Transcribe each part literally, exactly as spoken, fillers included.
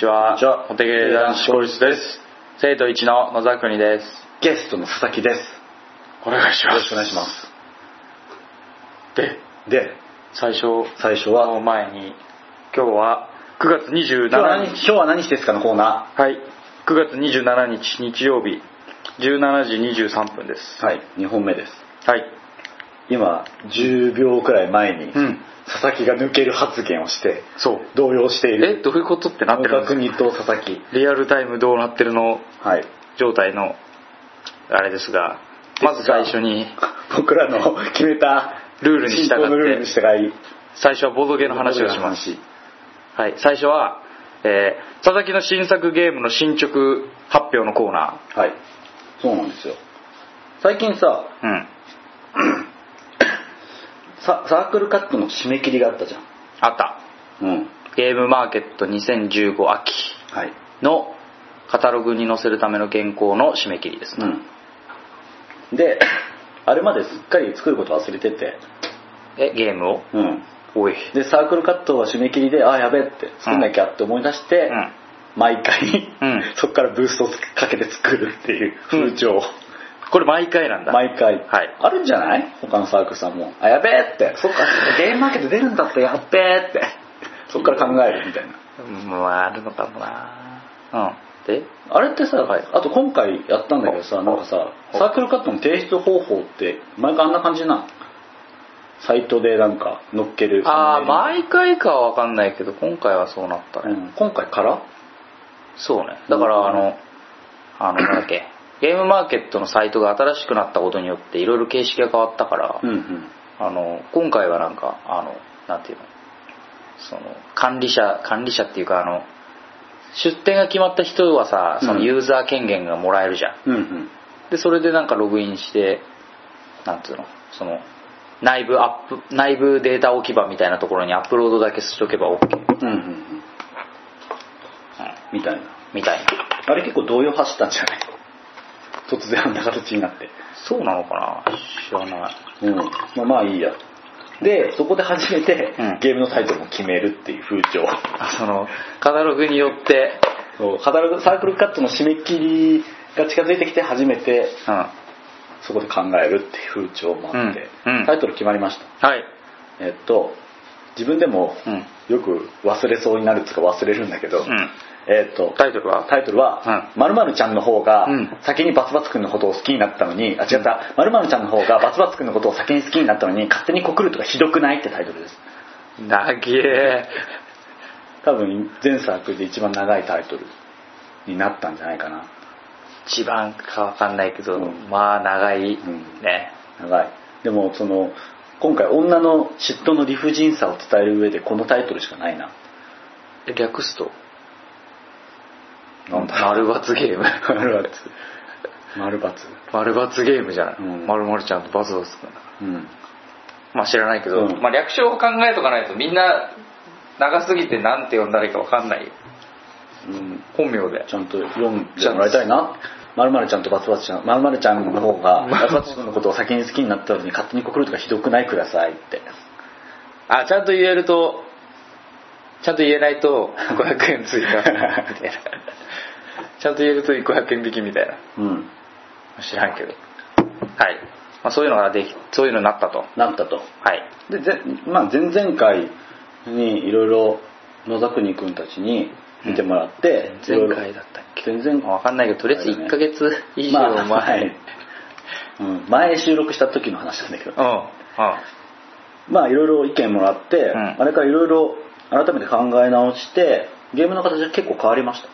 ちは。お手芸男子校室です。生徒いちの野沢国です。 ゲストの佐々木です。 お願いします。 よろしくお願いします。 で、 で、 最初、 最初はの前に、今日はくがつにじゅうしちにち。 今日は何してですかのコーナー。はい。くがつにじゅうしちにち日曜日、じゅうしちじにじゅうさんぷんです。 ー。はい、にほんめです。 はい。 今、じゅうびょうくらい前に、 うん、 佐々木が抜ける発言をして、 そう。 動揺している。 え、どういうことってなってるんですか？ 野沢国と佐々木。 リアルタイムどうなってるの、 はい、 状態の、あれですが、まず最初に、 僕らの決めたルールに従って、 ルールに従い、 最初はボードゲーの話をします。はい、最初は、えー、佐々木の新作ゲームの進捗発表のコーナー。はい、そうなんですよ。最近さ、 うん、 サ, サークルカットの締め切りがあったじゃん。 あった、 うん、 ゲームマーケットにせんじゅうご秋のカタログに載せるための原稿の締め切りですね、 うん、で、あれまですっかり作ること忘れてて、 え、ゲームを、 うん、 おいでサークルカットは締め切りで、ああやべえって作んなきゃって思い出して、うん、毎回、うん、そこからブーストをかけて作るっていう風潮、うん、 これ毎回なんだ。 毎回、 はい、 あるんじゃない？他のサークルさんも、あ、やべえって、そっか、ゲームマーケット出るんだって、やっべえってそっから考えるみたいな。 まあ、あるのかもな。うんであれってさ、はい、あと今回やったんだけどさ、なんかさ、サークルカットの提出方法って毎回あんな感じなの？サイトでなんか載っける。 ああ、毎回かは分かんないけど、今回はそうなったね、 うん、今回からそうね。だからあの、あのなんだっけ、ゲームマーケットのサイトが新しくなったことによっていろいろ形式が変わったから、 うんうん、 あの今回はなんかあのなんていうの、その管理者管理者っていうか、あの出店が決まった人はさ、そのユーザー権限がもらえるじゃん、 うんうん、でそれでなんかログインして、なんていうの、その内部アップ内部データ置き場みたいなところにアップロードだけしとけば OK、 うんうんうん、みたいなみたいな。 あれ結構動揺走ったんじゃない？突然あんな形になって。 そうなのかな、知らない。 うん、まあまあいいや。でそこで初めて、 うん、 ゲームのタイトルを決めるっていう風潮。 あ、そのカタログによって、 そう、カタログサークルカットの締め切りが近づいてきて初めて、うん、そこで考えるっていう風潮もあって、うんうん、タイトル決まりました。 はい。 えっと自分でもよく忘れそうになるっていうか忘れるんだけど、うん、えっとタイトルはタイトルは、うん、〇〇ちゃんの方が先にバツバツくんのことを好きになったのに、うん、あ、違った、〇〇ちゃんの方がバツバツくんのことを先に好きになったのに勝手に告るとかひどくないってタイトルです。 長え。 多分全サークルで一番長いタイトルになったんじゃないかな。 一番かわかんないけど、うん、まあ長い、うん、ね。 長い。でもその今回女の嫉妬の理不尽さを伝える上でこのタイトルしかないな。 略すとなんだ丸×ゲーム。 丸×丸× 丸×ゲームじゃない、うん、丸々ちゃんとバツバツくんだから、うん、まあ知らないけど、うん、まあ略称を考えとかないとみんな長すぎてなんて呼んだらいいか分かんないよ、うん、本名でちゃんと読んでもらいたいな。まるまるちゃんとバツバツちゃん、まるまるちゃんの方がバツバツ君のことを先に好きになったのに勝手に告るとかひどくないくださいって。 あ、ちゃんと言えると、ちゃんと言えないとごひゃくえん追加みたいな。ちゃんと言えるとごひゃくえん引きみたいな、うん、知らんけど、はい、まあ、そういうのができ、そういうのになったとなったと。 はい。 で、ぜまあ、前々回にいろいろ野沢国君たちに見てもらって、 うん、前回だったっけ、 全然分かんないけど、とりあえずいっかげつ以上前、 まあ、はい、うん、前収録した時の話なんだけど、うんうん、まあいろいろ意見もらって、うん、あれからいろいろ改めて考え直してゲームの形が結構変わりました。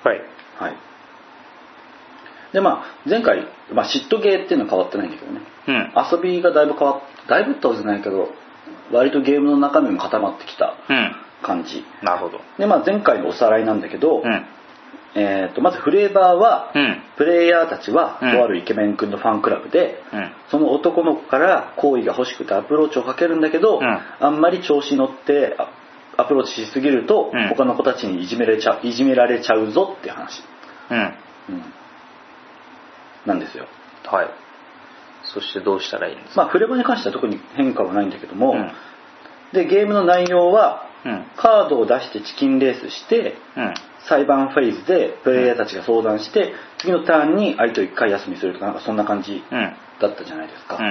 はい、 はい、でまあ前回、まあ、嫉妬ゲーっていうのは変わってないんだけどね、うん、遊びがだいぶ変わっだいぶってわけじゃないけど割とゲームの中身も固まってきた感じ、 うん、なるほど。 で、まあ、前回のおさらいなんだけど、うん、えー、とまずフレーバーは、うん、プレイヤーたちは、うん、とあるイケメン君のファンクラブで、うん、その男の子から好意が欲しくてアプローチをかけるんだけど、うん、あんまり調子に乗ってアプローチしすぎると、うん、他の子たちにいじめられちゃう、いじめられちゃうぞっていう話、うんうん、なんですよ。 はい。そしてどうしたらいいんですか。 まあフレーバーに関しては特に変化はないんだけども、うん、でゲームの内容は、 うん、カードを出してチキンレースして、うん、裁判フェーズでプレイヤーたちが相談して、うん、次のターンに相手を一回休みするとか、なんかそんな感じだったじゃないですか、うん、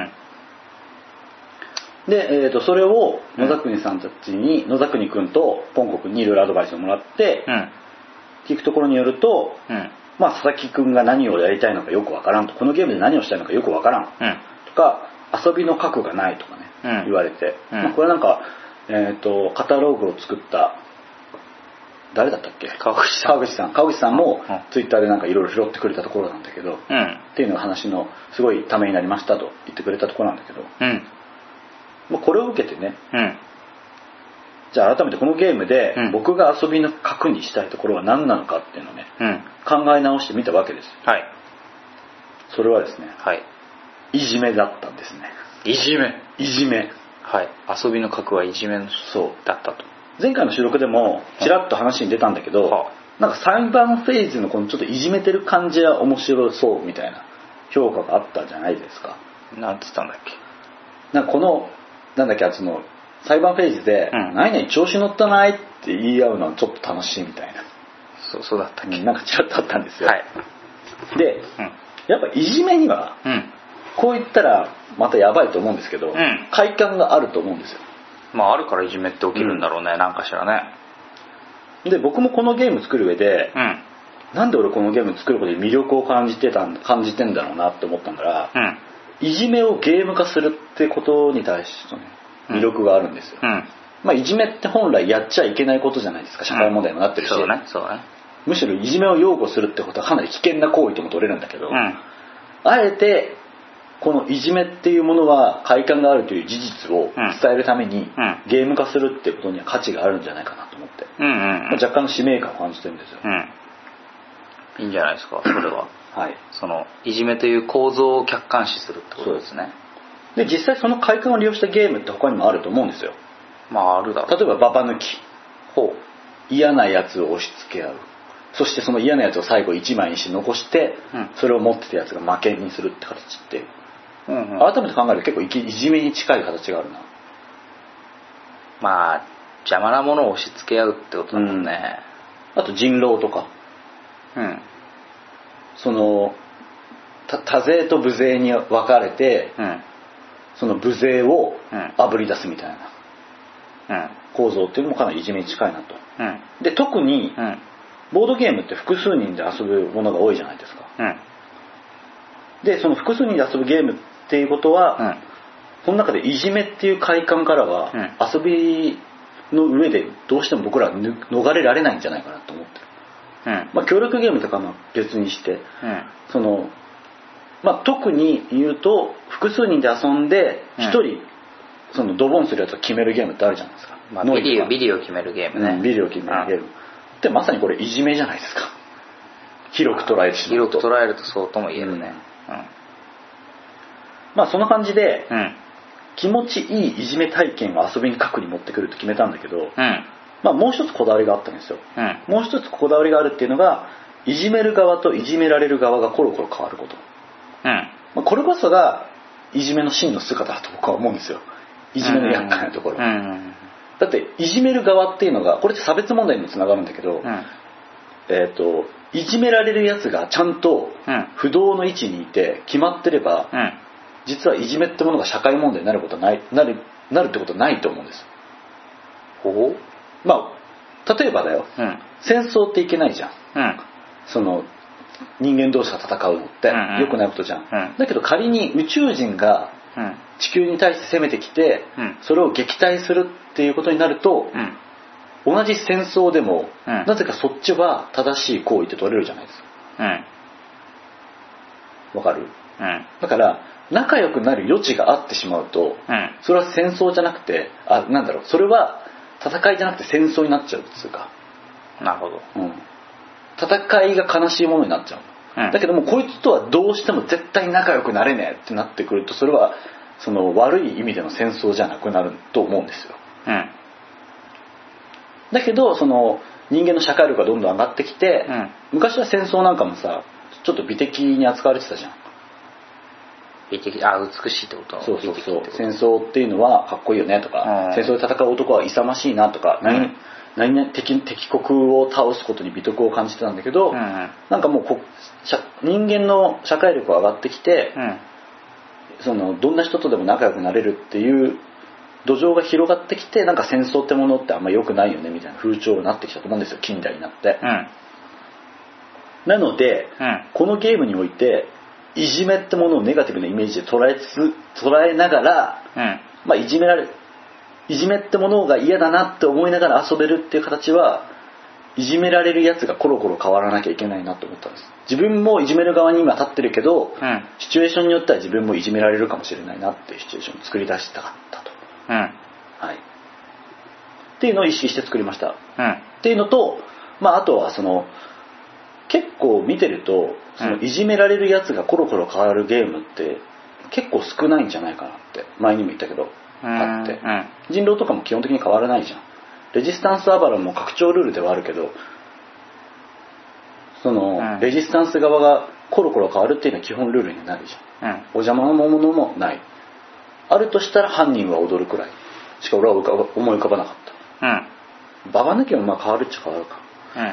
で、えー、とそれを野田国さんたちに、野田国君とポンコ君にいろいろアドバイスをもらって、うん、聞くところによると、うん、まあ、佐々木君が何をやりたいのかよくわからんと、このゲームで何をしたいのかよくわからん、うん、とか、遊びの核がないとかね、うん、言われて、うん、まあ、これなんか、えー、とカタログを作った誰だったっけ、 川口さん川口さん川口さんもツイッターでなんかいろいろ拾ってくれたところなんだけど、うん、っていうのが話のすごいためになりましたと言ってくれたところなんだけど、うん、まあ、これを受けてね、うん、じゃあ改めてこのゲームで僕が遊びの核にしたいところは何なのかっていうのをね、うん、考え直してみたわけです、はい、それはですね、はい、いじめだったんですね。 いじめいじめ、 はい、遊びの核はいじめのそうだったと。 前回の収録でもちらっと話に出たんだけど、はあ、なんか裁判フェーズのこのちょっといじめてる感じは面白そうみたいな評価があったじゃないですか。 なんて言ったんだっけ、 なんかこのなんだっけ、その裁判フェーズで、うん、何々調子乗ったないって言い合うのはちょっと楽しいみたいな、 そうそうだったっけ、 なんかちらっとあったんですよ、はい、で、うん、やっぱいじめには、うん、こう言ったらまたやばいと思うんですけど、うん、快感があると思うんですよ。 まああるからいじめって起きるんだろうね、うん、なんかしらね。 で僕もこのゲーム作る上で、うん、なんで俺このゲーム作ることに魅力を感じてた感じてんだろうなって思ったから、うん、いじめをゲーム化するってことに対しての、ね、魅力があるんですよ、うん、まあいじめって本来やっちゃいけないことじゃないですか、社会問題にもなってるし、うん、そうねそうね、むしろいじめを擁護するってことはかなり危険な行為とも取れるんだけど、うん、あえてこのいじめっていうものは快感があるという事実を伝えるために、うん、ゲーム化するっていうことには価値があるんじゃないかなと思って、うんうんうん、若干の使命感を感じてるんですよ、 うん、いいんじゃないですかそれは、はい、そのいじめという構造を客観視するってことですね。 で実際その快感を利用したゲームって他にもあると思うんですよ。 まああるだろう。 例えばババ抜き、ほう、嫌なやつを押し付け合う、そしてその嫌なやつを最後いちまいにして残して、うん、それを持ってたやつが負けにするって形って、うんうん、改めて考えると結構いじめに近い形があるな。 まあ邪魔なものを押し付け合うってことだもんね、 うん、あと人狼とか、うん、その多勢と無勢に分かれて、うん、その無勢をあぶり出すみたいな構造っていうのもかなりいじめに近いなと、うん、で特に、うん、ボードゲームって複数人で遊ぶものが多いじゃないですか、うん、でその複数人で遊ぶゲームっていうことは、うん、その中でいじめっていう快感からは、うん、遊びの上でどうしても僕らは逃れられないんじゃないかなと思ってる、うんまあ、協力ゲームとかも別にして、うん、そのまあ、特に言うと複数人で遊んでひとり、うん、そのドボンするやつを決めるゲームってあるじゃないですか、 まあ、ビリをビリを決めるゲームね、 うん、ビリを決めるゲームでまさにこれいじめじゃないですか、広く捉えてしまうと。 広く捉えるとそうとも言えるね、うんうん、 まあそんな感じで、うん、気持ちいいいじめ体験を遊びに核に持ってくると決めたんだけど、うんまあ、もう一つこだわりがあったんですよ、うん、もう一つこだわりがあるっていうのがいじめる側といじめられる側がコロコロ変わること、うんまあ、これこそがいじめの真の姿だと僕は思うんですよ。いじめの厄介なところ、うんうん、だっていじめる側っていうのがこれって差別問題にもつながるんだけど、うんえー、といじめられるやつがちゃんと不動の位置にいて決まってれば、うん、実はいじめってものが社会問題になることはないなるなるってことはないと思うんです。ほうまあ例えばだよ、うん、戦争っていけないじゃん、うん、その人間同士が戦うのって良くないことじゃん、うんうん、だけど仮に宇宙人が地球に対して攻めてきて、うん、それを撃退するっていうことになると、うん、同じ戦争でも、うん、なぜかそっちは正しい行為って取れるじゃないですか。わ、うん、かる、うん、だから仲良くなる余地があってしまうと、うん、それは戦争じゃなくてあなんだろうそれは戦いじゃなくて戦争になっちゃうっていうか。 なるほど、うん戦いが悲しいものになっちゃう、うん、だけどもこいつとはどうしても絶対仲良くなれねえってなってくるとそれはその悪い意味での戦争じゃなくなると思うんですよ、うん、だけどその人間の社会力がどんどん上がってきて、うん、昔は戦争なんかもさちょっと美的に扱われてたじゃん。 美的、あ、美しいってこと？ そうそうそう。戦争っていうのはかっこいいよねとか、戦争で戦う男は勇ましいなとか、何何々 敵, 敵国を倒すことに美徳を感じてたんだけど、うんうん、なんかもうこ人間の社会力が上がってきて、うん、そのどんな人とでも仲良くなれるっていう土壌が広がってきて、なんか戦争ってものってあんま良くないよねみたいな風潮になってきたと思うんですよ、近代になって、うん、なので、うん、このゲームにおいていじめってものをネガティブなイメージで捉えつ捉えながら、うん、まあいじめられいじめってものが嫌だなって思いながら遊べるっていう形はいじめられるやつがコロコロ変わらなきゃいけないなと思ったんです。自分もいじめる側に今立ってるけど、うん、シチュエーションによっては自分もいじめられるかもしれないなっていうシチュエーションを作り出したかったと、うんはい、っていうのを意識して作りました、うん、っていうのと、まあ、あとはその結構見てるとそのいじめられるやつがコロコロ変わるゲームって結構少ないんじゃないかなって前にも言ったけどあって、うん、人狼とかも基本的に変わらないじゃん。レジスタンスアバロンも拡張ルールではあるけど、その、うん、レジスタンス側がコロコロ変わるっていうのは基本ルールになるじゃん、うん、お邪魔なものもない。あるとしたら犯人は踊るくらいしか俺は思い浮かばなかった、うん、ババ抜きもまあ変わるっちゃ変わるか、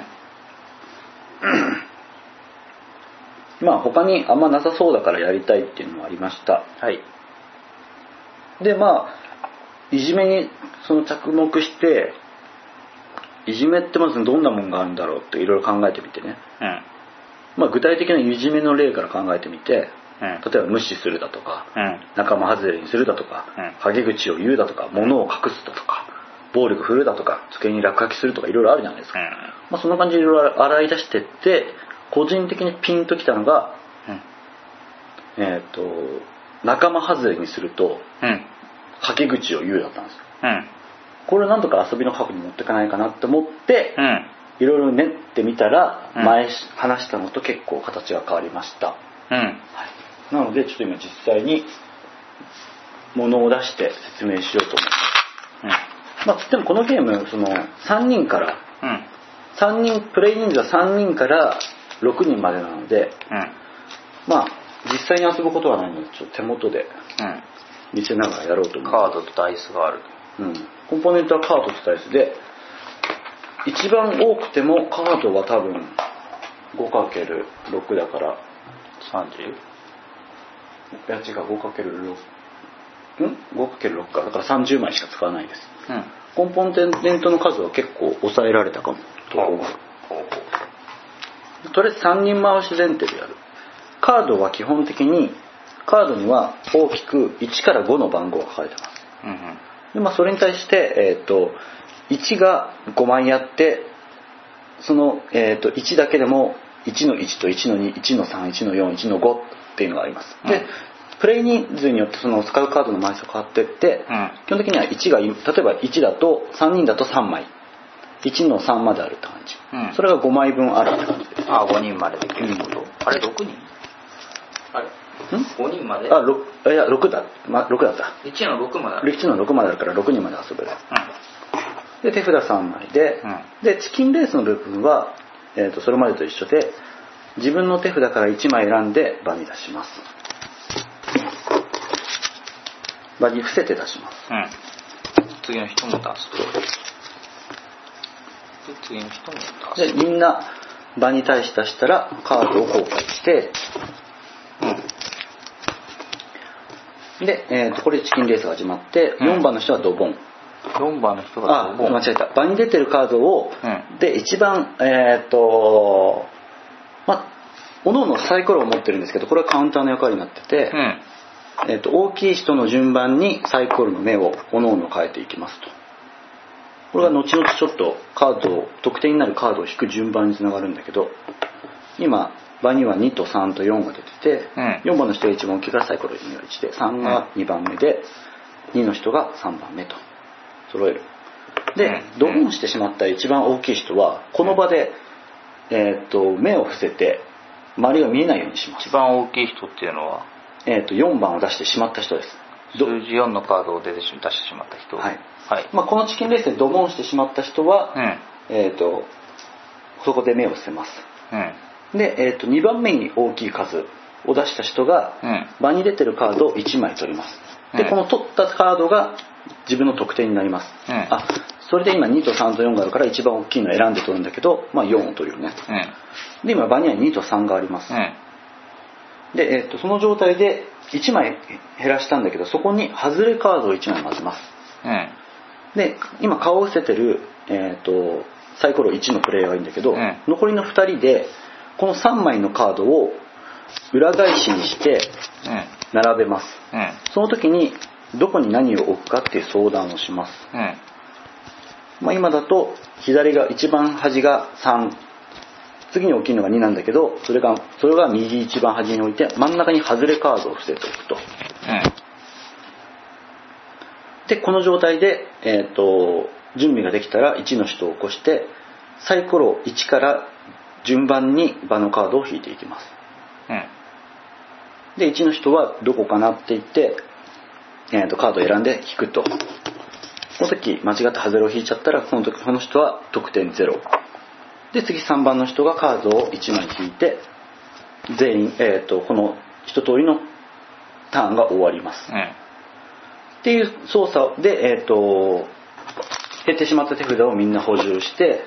うん、まあ他にあんまなさそうだからやりたいっていうのもありました。はい。でまあいじめにその着目して、いじめってまずどんなもんがあるんだろうっていろいろ考えてみてね、うん、まあ具体的ないじめの例から考えてみて、うん、例えば無視するだとか、うん、仲間外れにするだとか、うん、陰口を言うだとか、物を隠すだとか、暴力振るだとか、机に落書きするとかいろいろあるじゃないですか、うんまあ、そんな感じでいろいろ洗い出してって、個人的にピンときたのが、うん、えっと仲間外れにすると、うんはけ口を言うだったんですよ、うん、これをなんとか遊びの核に持っていかないかなって思って、うん、いろいろ練ってみたら、うん、前話したのと結構形が変わりました、うんはい、なのでちょっと今実際に物を出して説明しようと思います、うんまあ、つってもこのゲームそのさんにんから、うん、さんにんプレイ人数はさんにんからろくにんまでなので、うん、まあ実際に遊ぶことはないのでちょっと手元で、うん見せながらやろうと思う。 カードとダイスがある、 うん、コンポーネントはカードとダイスで一番多くてもカードは多分 ごかけるろく だからさんじゅう？ いや違う ごかけるろく ん ごかけるろく かだからさんじゅうまいしか使わないです、うん、コンポーネントの数は結構抑えられたかもと思う。とりあえずさんにん回し前提でやる。カードは基本的にカードには大きくいちからごの番号が書かれてます、うんうんでまあ、それに対して、えー、といちがごまいあってその、えー、といちだけでもいちのいちといちのに、いちのさん、いちのよん、いちのごっていうのがあります、うん、でプレイ人数によってその使うカードの枚数が変わっていって、うん、基本的にはいちが例えばいちだとさんにんだとさんまいいちのさんまであるって感じ、うん、それがごまいぶんあるって感じです。 ああごにんまでできること、うん、あれろくにんあれごにんまであろいやろくだ、ま、ろくだったいちのろくまであるいちのろくまであるからろくにんまで遊べる、うん、で手札さんまいで、うん、でチキンレースの部分は、えー、とそれまでと一緒で自分の手札からいちまい選んで場に出します。場に伏せて出します、うん、 次の人も出すと次の人も出すでみんな場に対して出したらカードを公開してで、えー、とこれでチキンレースが始まって、うん、よんばんの人はドボンよんばんの人がドボンあ間違えた場に出てるカードを、うん、で一番えっ、ー、とまあ各々サイコロを持ってるんですけどこれはカウンターの役割になってて、うんえー、と大きい人の順番にサイコロの目を各々変えていきますと。これが後々ちょっとカードを得点になるカードを引く順番につながるんだけど今場にはにとさんとよんが出てて、うん、よんばんの人が一番大きいからサイコロにはいちでさんがにばんめでにの人がさんばんめと揃える。で、うん、ドボンしてしまった一番大きい人はこの場で、えー、と目を伏せて周りが見えないようにします。 一番大きい人っていうのは、 えー、とよんばんを出してしまった人です。 数字よんのカードを出てし出してしまった人、 はいはいまあ、このチキンレースでドボンしてしまった人は、うんえー、とそこで目を伏せます、うんで、えー、とにばんめに大きい数を出した人が場に出てるカードをいちまい取ります。でこの取ったカードが自分の得点になります。あ、それで今にとさんとよんがあるから一番大きいのを選んで取るんだけど、まあよんを取るよね。で今場にはにとさんがあります。で、えー、とその状態でいちまい減らしたんだけど、そこに外れカードをいちまい混ぜます。で今顔を伏せてる、えー、とサイコロいちのプレイヤーがいいんだけど、残りのふたりでこのさんまいのカードを裏返しにして並べます。その時にどこに何を置くかっていう相談をします。まあ、今だと左が一番端がさん、次に大きいのがになんだけど、それがそれが右一番端に置いて真ん中に外れカードを伏せておくと。でこの状態で、えー、と準備ができたらいちの人を起こしてサイコロいちから順番に場のカードを引いていきます。でいちの人はどこかなって言って、えー、とカードを選んで引くと。この時間違って外れを引いちゃったらこの時この人は得点ゼロで、次さんばんの人がカードをいちまい引いて全員、えー、とこの一通りのターンが終わります、うん、っていう操作で、えー、と減ってしまった手札をみんな補充して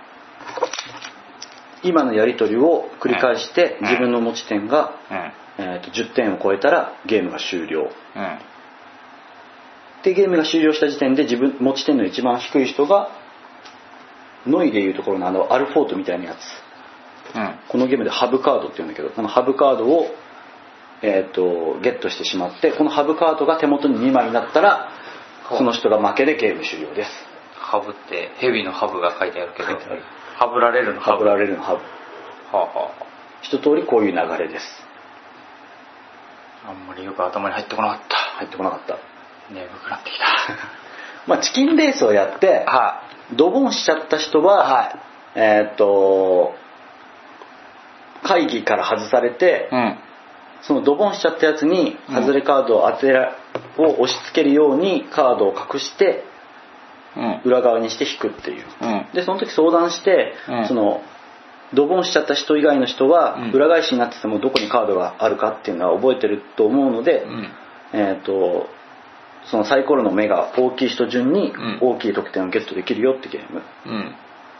今のやり取りを繰り返して自分の持ち点が、うんえー、とじゅってんを超えたらゲームが終了、うんでゲームが終了した時点で自分持ち点の一番低い人がノイでいうところのあのアルフォートみたいなやつ、うん、このゲームでハブカードっていうんだけど、このハブカードを、えー、とゲットしてしまって、このハブカードが手元ににまいになったらその人が負けでゲーム終了です。 ハブってヘビのハブが書いてあるけど、ハブられるのハブハブられるのハブ、はあはあ、一通りこういう流れです。 あんまりよく頭に入ってこなかった。 入ってこなかった。 眠くなってきたまあチキンレースをやって、はい、ドボンしちゃった人は、はい、えー、っと会議から外されて、うん、そのドボンしちゃったやつに外れカードを当てら、うん、を押し付けるようにカードを隠して、うん、裏側にして引くっていう、うん、でその時相談して、うん、そのドボンしちゃった人以外の人は、うん、裏返しになっててもどこにカードがあるかっていうのは覚えてると思うので、うん、えー、っとそのサイコロの目が大きい人順に大きい得点をゲットできるよってゲーム、うん、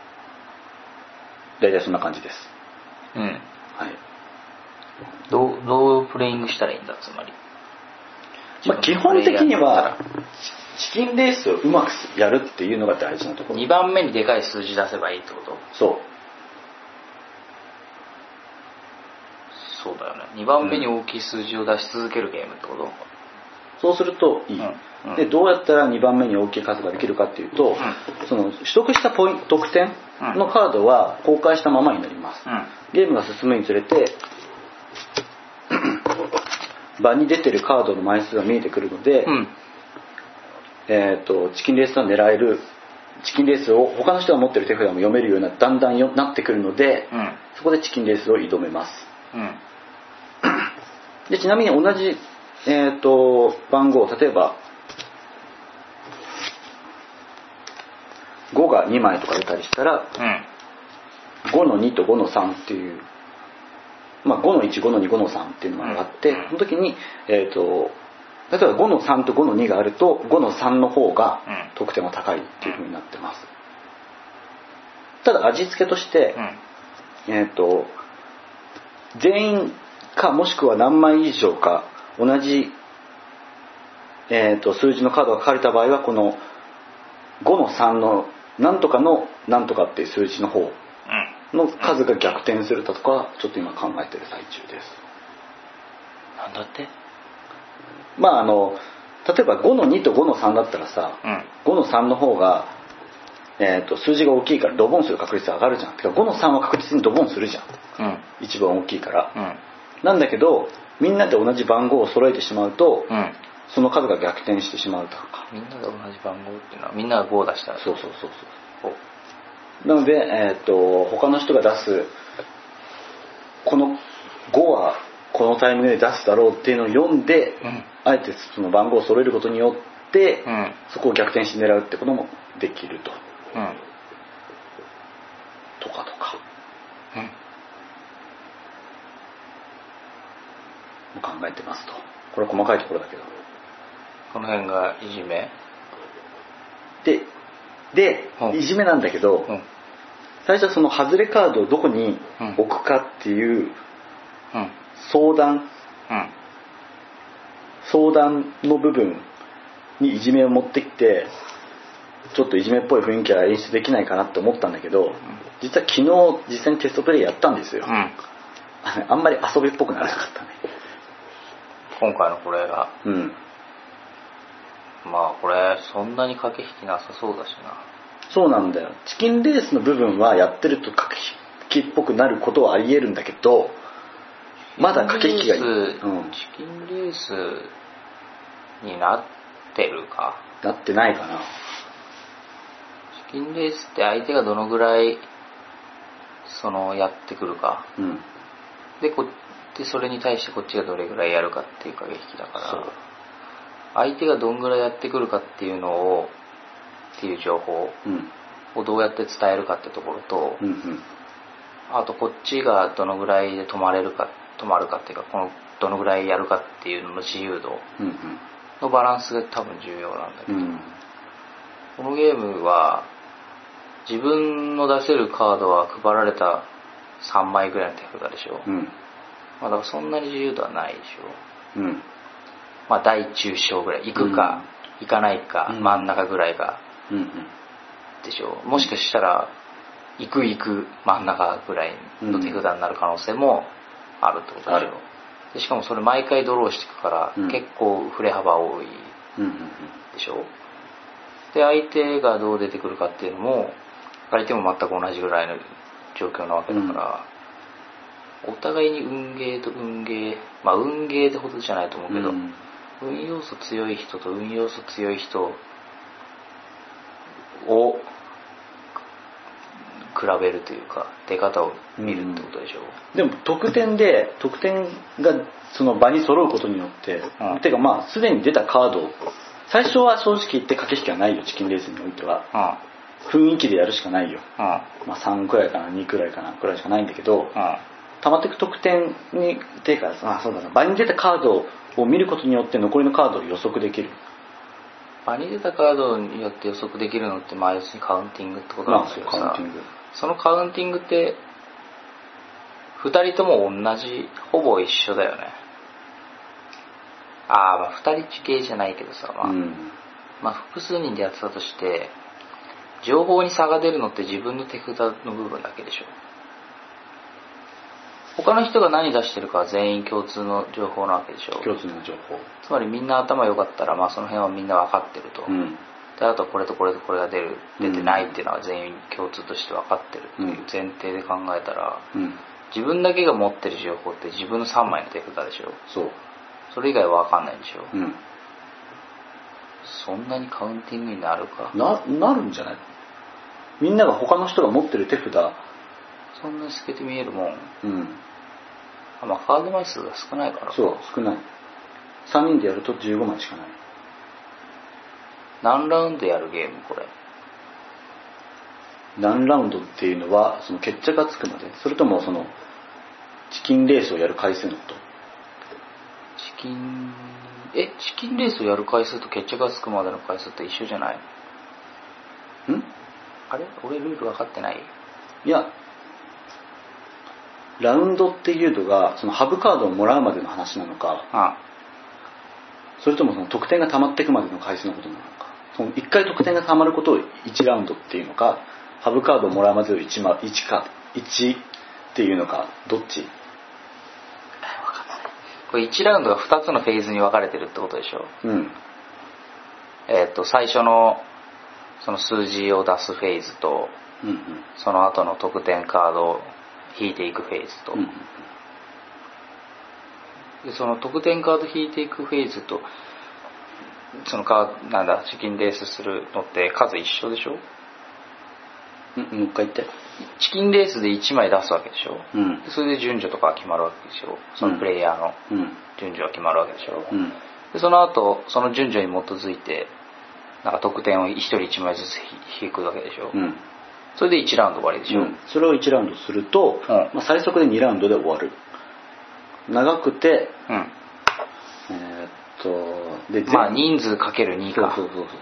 大体そんな感じです、うんはい、 どう、どうプレイングしたらいいんだつまり、 まあ、基本的にはチキンレースをうまくやるっていうのが大事なところ。 にばんめにでかい数字出せばいいってこと？ そうそうだよね。にばんめに大きい数字を出し続けるゲームってこと？うんそうするといい、うんうん、でどうやったらにばんめに大きい数ができるかっていうと、うん、その取得したポイント得点のカードは公開したままになります、うん、ゲームが進むにつれて場に出てるカードの枚数が見えてくるので、うんえー、とチキンレースが狙えるチキンレースを他の人が持ってる手札も読めるようにだんだんなってくるので、うん、そこでチキンレースを挑めます、うん、でちなみに同じえー、と番号例えばごがにまいとか出たりしたら、うん、ごのにとごのさんっていう、まあ、ごのいち、ごのに、ごのさんっていうのがあって、うん、その時に、えー、と例えばごのさんとごのにがあるとごのさんの方が得点が高いっていう風になってます。ただ味付けとして、うんえー、と全員かもしくは何枚以上か同じ、えー、と数字のカードが書かれた場合はこのごのさんのなんとかのなんとかっていう数字の方の数が逆転するだとかちょっと今考えてる最中です。 なんだって？ まああの例えばごのにとごのさんだったらさ、うん、ごのさんの方が、えー、と数字が大きいからドボンする確率が上がるじゃん。てかごのさんは確実にドボンするじゃん、うん、一番大きいから、うん、なんだけどみんなで同じ番号を揃えてしまうと、うん、その数が逆転してしまうとか。 みんなで同じ番号っていうのはみんながごを出したらそうそうそうそうなので、えー、と他の人が出すこのごはこのタイミングで出すだろうっていうのを読んで、うん、あえてその番号を揃えることによって、うん、そこを逆転して狙うってこともできると、うん、とかとか、うん考えてますと。これは細かいところだけど、 この辺がいじめでで、うん、いじめなんだけど、うん、最初はその外れカードをどこに置くかっていう相談、うんうん、相談の部分にいじめを持ってきて、ちょっといじめっぽい雰囲気は演出できないかなって思ったんだけど、実は昨日実際にテストプレイやったんですよ、うん、あんまり遊びっぽくならなかったね、 今回のこれが。うん。まあこれそんなに駆け引きなさそうだしな。 そうなんだよ。チキンレースの部分はやってると駆け引きっぽくなることはありえるんだけど、まだ駆け引きがいい。うん、 チキンレースになってるか。 なってないかな。 チキンレースって相手がどのぐらいそのやってくるか。うん。でこでそれに対してこっちがどれぐらいやるかっていう駆け引きだから。相手がどんぐらいやってくるかっていうのをっていう情報をどうやって伝えるかってところと、うんうん、あとこっちがどのぐらいで止まれるか止まるかっていうか、このどのぐらいやるかっていうのの自由度のバランスが多分重要なんだけど、うん、このゲームは自分の出せるカードは配られたさんまいぐらいの手札でしょ、うん、まあ、だからそんなに自由度はないでしょ、うん、まあ大中小ぐらい行くか、うん、行かないか、うん、真ん中ぐらいが、うんうん、でしょう。もしかしたら行く行く真ん中ぐらいの手札になる可能性もあるってことでしょう、うん、でしかもそれ毎回ドローしていくから、うん、結構振れ幅多いでしょう。で相手がどう出てくるかっていうのも相手も全く同じぐらいの状況なわけだから、うん、お互いに運ゲーと運ゲー、まあ運ゲーってほどじゃないと思うけど、うん、運要素強い人と運要素強い人を比べるというか出方を見るってことでしょう、 うん、でも得点で得点がその場に揃うことによって、うん、てかまあすでに出たカードを最初は正直言って駆け引きはないよ。チキンレースにおいては、うん、雰囲気でやるしかないよ、うん、まあさんくらいかなにくらいかなくらいしかないんだけど、うん、溜まっていく得点にていうか、あ、そうだな、場に出たカードを見ることによって残りのカードを予測できる。 場に出たカードによって予測できるのってまあ要するにカウンティングってことなんですけどさ、まあ、そのカウンティングってふたりとも同じほぼ一緒だよね。ああまあふたり地形じゃないけどさ、まあ、うん、まあ複数人でやってたとして情報に差が出るのって自分の手札の部分だけでしょ。他の人が何出してるかは全員共通の情報なわけでしょ。 共通の情報。 つまりみんな頭良かったら、まあその辺はみんな分かってると。うん、であとこれとこれとこれが出る、出てないっていうのは全員共通として分かってるっていう前提で考えたら、うん、自分だけが持ってる情報って自分のさんまいの手札でしょ。そう。それ以外は分かんないでしょ。うん、そんなにカウンティングになるか。 な、なるんじゃない？みんなが他の人が持ってる手札。 そんな透けて見えるもん。うん。まあカード枚数が少ないからか。 そう、少ない。さんにんでやるとじゅうごまいしかない。 何ラウンドやるゲームこれ？ 何ラウンドっていうのはその決着がつくまで、それともそのチキンレースをやる回数のこと？ チキンえチキンレースをやる回数と決着がつくまでの回数って一緒じゃない？ん？あれ？俺ルール分かってない？ いや。ラウンドっていうのがそのハブカードをもらうまでの話なのか、ああそれともその得点が溜まっていくまでの回数のことなのか、そのいっかい得点が溜まることをいちラウンドっていうのか、ハブカードをもらうまでを 1, いちかいちっていうのか、どっち？分かんない。 これいちラウンドがふたつのフェーズに分かれてるってことでしょ。うん。えっと最初のその数字を出すフェーズと、うんうん、その後の得点カードを引いていくフェーズと、うん、でその得点カード引いていくフェーズとそのカードなんだチキンレースするのって数一緒でしょ。 んもう一回言って。 チキンレースでいちまい出すわけでしょ、うん、それで順序とか決まるわけでしょ。そのプレイヤーの順序が決まるわけでしょ、うん、でその後その順序に基づいてなんか得点を一人いちまいずつ引くわけでしょ、うん、それでいちラウンド終わりでしょ、うん、 それをいちラウンドすると、うんまあ、最速でにラウンドで終わる。長くてとでまあ人数かけるにか。 そうそうそうそう。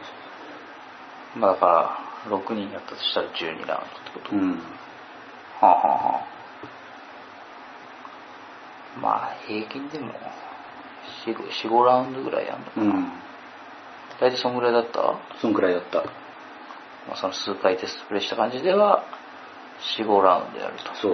まあだからろくにんやったとしたらじゅうにラウンドってこと。 うん。 はあはあはあ。まあ平均でもよん、ごラウンドぐらいやんのかな。うん。大体そんぐらいだった？ そんぐらいだった。 まあ、その数回テストプレイした感じではよん、ごラウンドやると。 そう。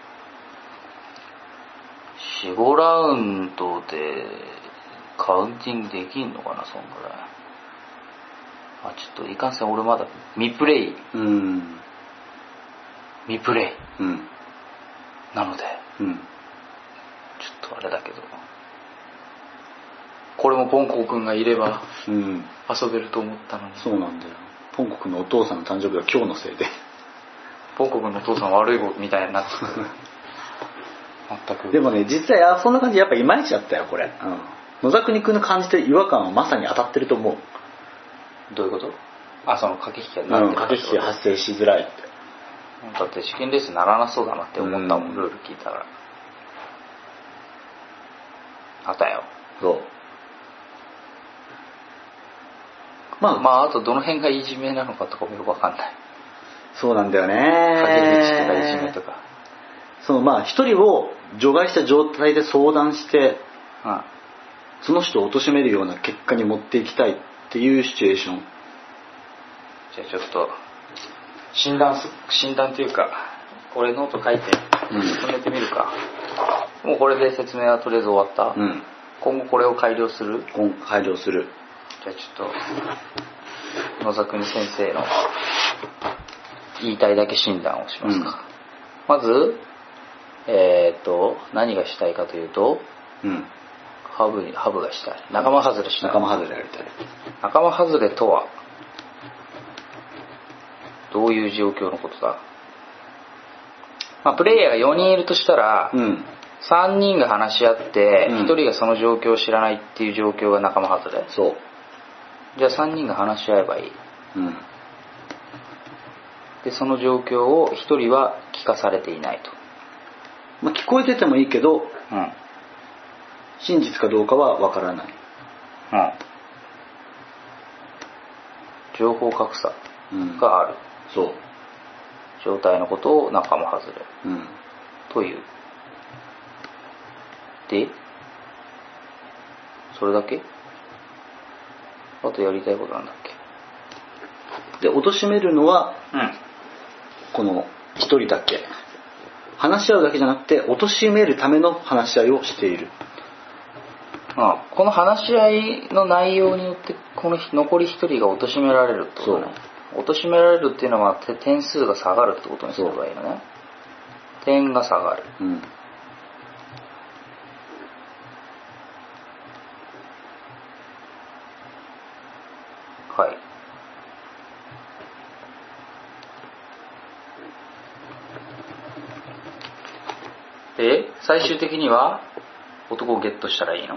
よん、ごラウンドでカウンティングできんのかな、そんぐらい。あ、ちょっといかんせん俺まだ未プレイ。 うん。 未プレイ。 うん。 なので、 うん。 ちょっとあれだけど。これもポンコくんがいれば遊べると思ったのに、うん、 そうなんだよ。ポンコくんのお父さんの誕生日は今日のせいでポンコくんのお父さん悪い子みたいになって全く。 でもね実際あそんな感じやっぱいまいちだったよこれ、うん、野田国くんの感じてる違和感はまさに当たってると思う。 どういうこと？あ、その駆け引きがなってる、うん、駆け引きが発生しづらいって。 だって試験レースにならなそうだなって思ったもん、うん、ルール聞いたらあったよ。 そうまあ、まあ、あとどの辺がいじめなのかとかもよくわかんない。 そうなんだよね。 陰口とかいじめとか。 そのまあ一人を除外した状態で相談して、うん、その人を貶めるような結果に持っていきたいっていうシチュエーション。 じゃあちょっと診断診断というか、これノート書いて進めてみるか。うん、もうこれで説明はとりあえず終わった。うん、今後これを改良する。 今後改良する。 じゃあちょっと野沢国先生の言いたいだけ診断をしますか。うん、まずえっ、ー、と何がしたいかというと、うん、ハブにハブがしたい。仲間外れしたい。 仲間外れやりたい。 仲間外れとはどういう状況のことだ。まあ、プレイヤーがよにんいるとしたら、うん、さんにんが話し合ってひとりがその状況を知らないっていう状況が仲間外れ。 そう。 じゃあさんにんが話し合えばいい。うん、でその状況をひとりは聞かされていないと。 まあ、聞こえててもいいけど、うん、真実かどうかはわからない。うん、 情報格差がある。 うん、そう。 状態のことを仲間外れ、うん、という。で、それだけ？あとやりたいことなんだっけ。で、貶めるのは、うん、この一人だけ。話し合うだけじゃなくて、貶めるための話し合いをしている。 ああ、この話し合いの内容によって、この残り一人が貶められるってことね。貶められるっていうのは点数が下がるってことにすればいいのね。点が下がる。うん、はい。で、最終的には男をゲットしたらいいの？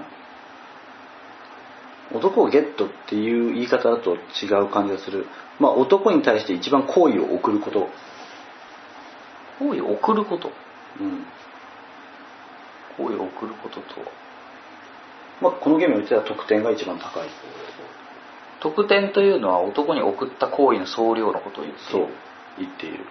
男をゲットっていう言い方だと違う感じがする。まあ男に対して一番好意を送ること。 好意を送ること？ うん。 好意を送ることとは、 まあこのゲームにおいては得点が一番高い。 得点というのは男に送った行為の総量のことを言っている。 そう、言っている。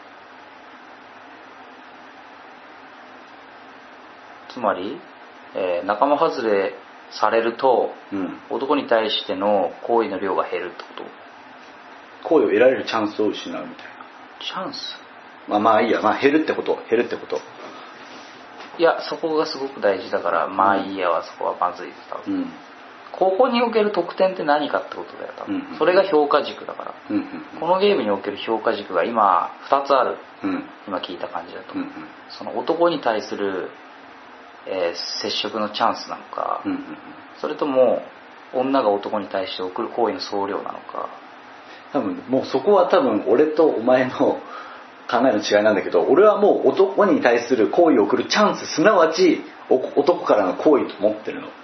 つまり、えー、仲間外れされると、うん、男に対しての行為の量が減るってこと？ 行為を得られるチャンスを失うみたいな。 チャンス？ まあまあいいや、まあ減るってこと、減るってこと。 いや、そこがすごく大事だから、まあいいやはそこはまずいです多分。うん、ここにおける得点って何かってことだよ多分、うんうん、それが評価軸だから、うんうんうん、このゲームにおける評価軸が今ふたつある、うん、今聞いた感じだと、うんうん、その男に対するえー、接触のチャンスなのか、うんうんうん、それとも女が男に対して送る行為の総量なのか。 多分もうそこは多分俺とお前の考えの違いなんだけど、俺はもう男に対する行為を送るチャンス、すなわち男からの行為と思ってるの。も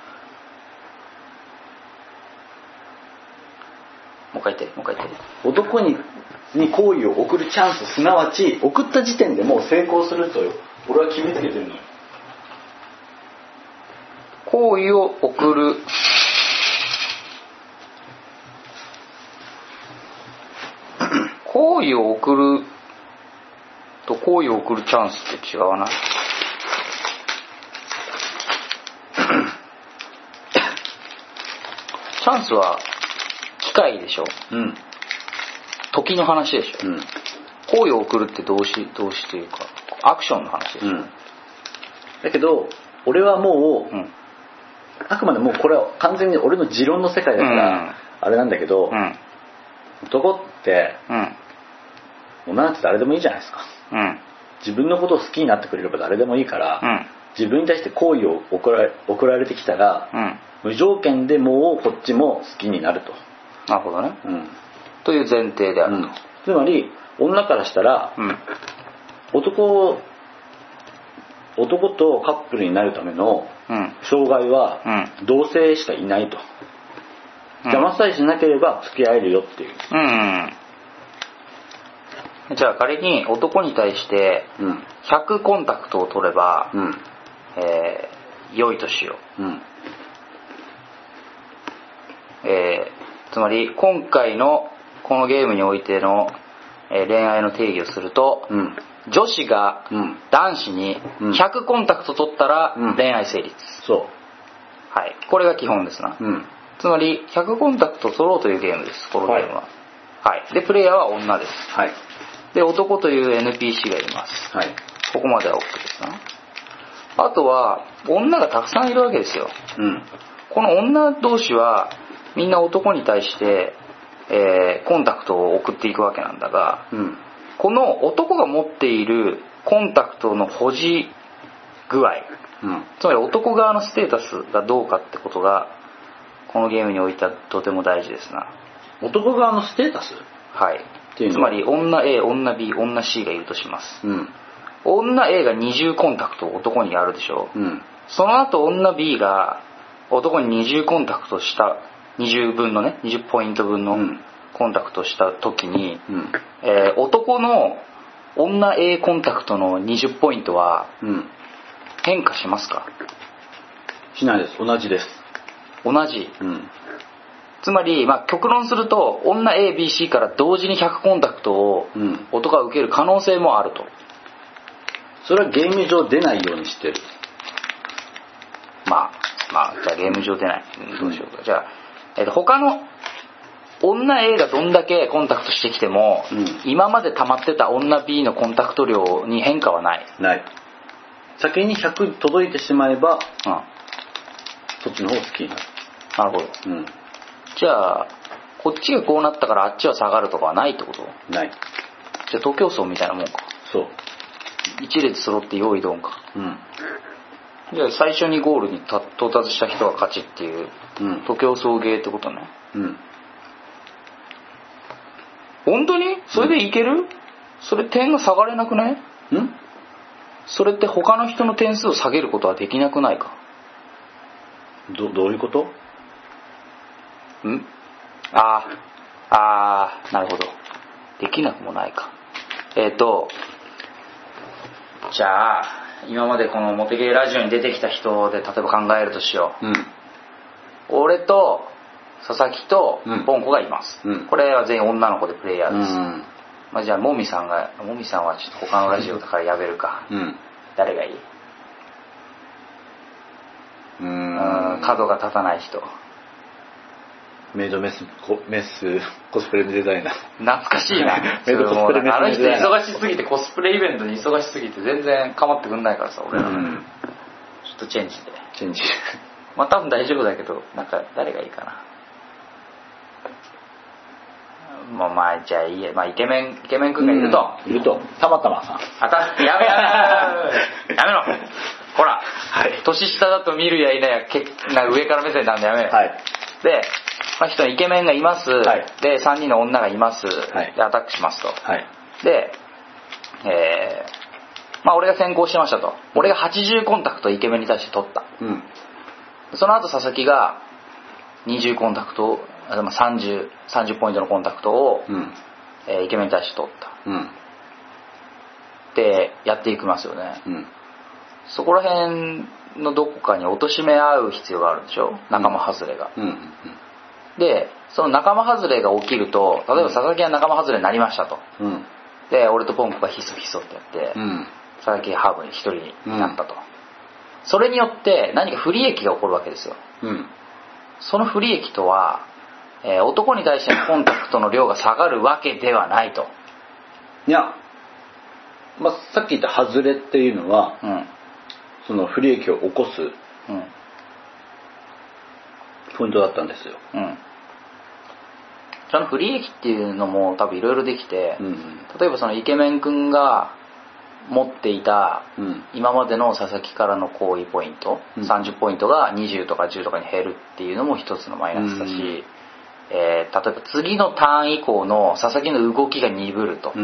う一回言って、もう一回言って。 男にに行為を送るチャンス、すなわち送った時点でもう成功すると俺は決めつけてるのよ。 行為を送る好意を送ると好意を送るチャンスって違わない？チャンスは機会でしょ、うん、時の話でしょ、うん、好意を送るって動詞動詞というかアクションの話でしょ、うん、 だけど俺はもう、うん、あくまでもうこれは完全に俺の持論の世界だから、うん、あれなんだけど、うん、男って、うん、女なんて誰でもいいじゃないですか、うん、自分のことを好きになってくれれば誰でもいいから、うん、自分に対して好意を送られ、送られてきたら、うん無条件でもうこっちも好きになると。 なるほどね、うん、という前提であると、うん、 つまり女からしたら、うん、男男とカップルになるための障害は同性しかいないと、うん、邪魔さえしなければ付き合えるよっていう、うんうん、じゃあ仮に男に対してひゃくコンタクトを取れば、うんえー、良いとしよう、うんえー、つまり今回のこのゲームにおいての、えー、恋愛の定義をすると、うん、女子が男子にひゃくコンタクト取ったら恋愛成立、うん、そうはい、これが基本ですな、うん、つまりひゃくコンタクト取ろうというゲームですこのゲームは、はいはい、でプレイヤーは女です、はい、で男という エヌピーシー がいます、はい、ここまでは OK ですな。あとは女がたくさんいるわけですよ、うん、この女同士はみんな男に対して、えー、コンタクトを送っていくわけなんだが、うん、この男が持っているコンタクトの保持具合、うん、つまり男側のステータスがどうかってことがこのゲームにおいてはとても大事ですな。 男側のステータス？ はい。つまり女 A、女 B、女 C がいるとします、うん、女 A がにじゅうコンタクトを男にやるでしょう、うん、その後女 B が男ににじゅうコンタクトしたにじゅうぶんのねにじゅうポイント分のコンタクトした時に、うんえー、男の女 A コンタクトのにじゅうポイントは変化しますか？ しないです。同じです。 同じ、うん、つまり、まあ、極論すると女 A、B、C から同時にひゃくコンタクトを男が受ける可能性もあると。 それはゲーム上出ないようにしてる。 まあまあじゃあゲーム上出ない、うん、どうしようか。じゃあえー、と他の女 A がどんだけコンタクトしてきても、うん、今まで溜まってた女 B のコンタクト量に変化はない。 ない。先にひゃく届いてしまえば、うん、そっちの方が好きになる。 なるほど、うん、じゃあこっちがこうなったからあっちは下がるとかはないってこと？ ない。 じゃあ徒競走みたいなもんか。 そう一列揃って用意ドンか、うん、じゃあ最初にゴールに到達した人が勝ちっていう、うん、徒競走ゲーってことね、うん、本当にそれでいける、うん、それ点が下がれなくない？んそれって他の人の点数を下げることはできなくないか？ ど, どういうこと？ んああああなるほど、できなくもないか。えっ、ー、とじゃあ今までこのモテゲーラジオに出てきた人で例えば考えるとしよう、うん、俺と佐々木とポンコがいます、うん、これは全員女の子でプレイヤーです、うんまあ、じゃあもみさんがもみさんはちょっと他のラジオだからやめるか、うん、誰がいい？うーん角が立たない人。 メイドメスメスコスプレデザイナー懐かしいなメイドコスプレメスあの人忙しすぎてコスプレイベントに忙しすぎて全然構ってくんないからさ俺ら、うん、ちょっとチェンジでチェンジまあ多分大丈夫だけどなんか誰がいいかな。まあまあじゃあいいや、まあ、イケメンイケメン君がいると、 うん、いるとたまたまさんあたやめやめやめろほら、はい、年下だと見るやいなやけな上から目線なんでやめよ、はい、でまあ、人イケメンがいます、はい、でさんにんの女がいます、はい、でアタックしますと、はい、で、えーまあ、俺が先行してましたと、うん、俺がはちじゅうコンタクトイケメンに対して取った、うん、その後佐々木がにじゅうコンタクトをさんじゅう、さんじゅうポイントのコンタクトを、うんえー、イケメンに対して取った、うん、でやっていきますよね、うん、そこら辺のどこかに貶め合う必要があるでしょ、仲間外れが、うんうんうん、でその仲間外れが起きると、例えば佐々木が仲間外れになりましたと、うん、で俺とポンコがヒソヒソってやって、うん、佐々木ハーブに一人になったと、うん、それによって何か不利益が起こるわけですよ、うん、その不利益とは、えー、男に対してのコンタクトの量が下がるわけではないと。 いや、まあ、さっき言った外れっていうのは、うん、その不利益を起こす、うん、ポイントだったんですよ、うん、 その不利益っていうのも多分いろいろできて、うんうん、例えばそのイケメン君が持っていた今までの佐々木からの行為ポイント、うん、さんじゅうポイントがにじゅうとかじゅうとかに減るっていうのも一つのマイナスだし、うん、えー、例えば次のターン以降の佐々木の動きが鈍ると、うん、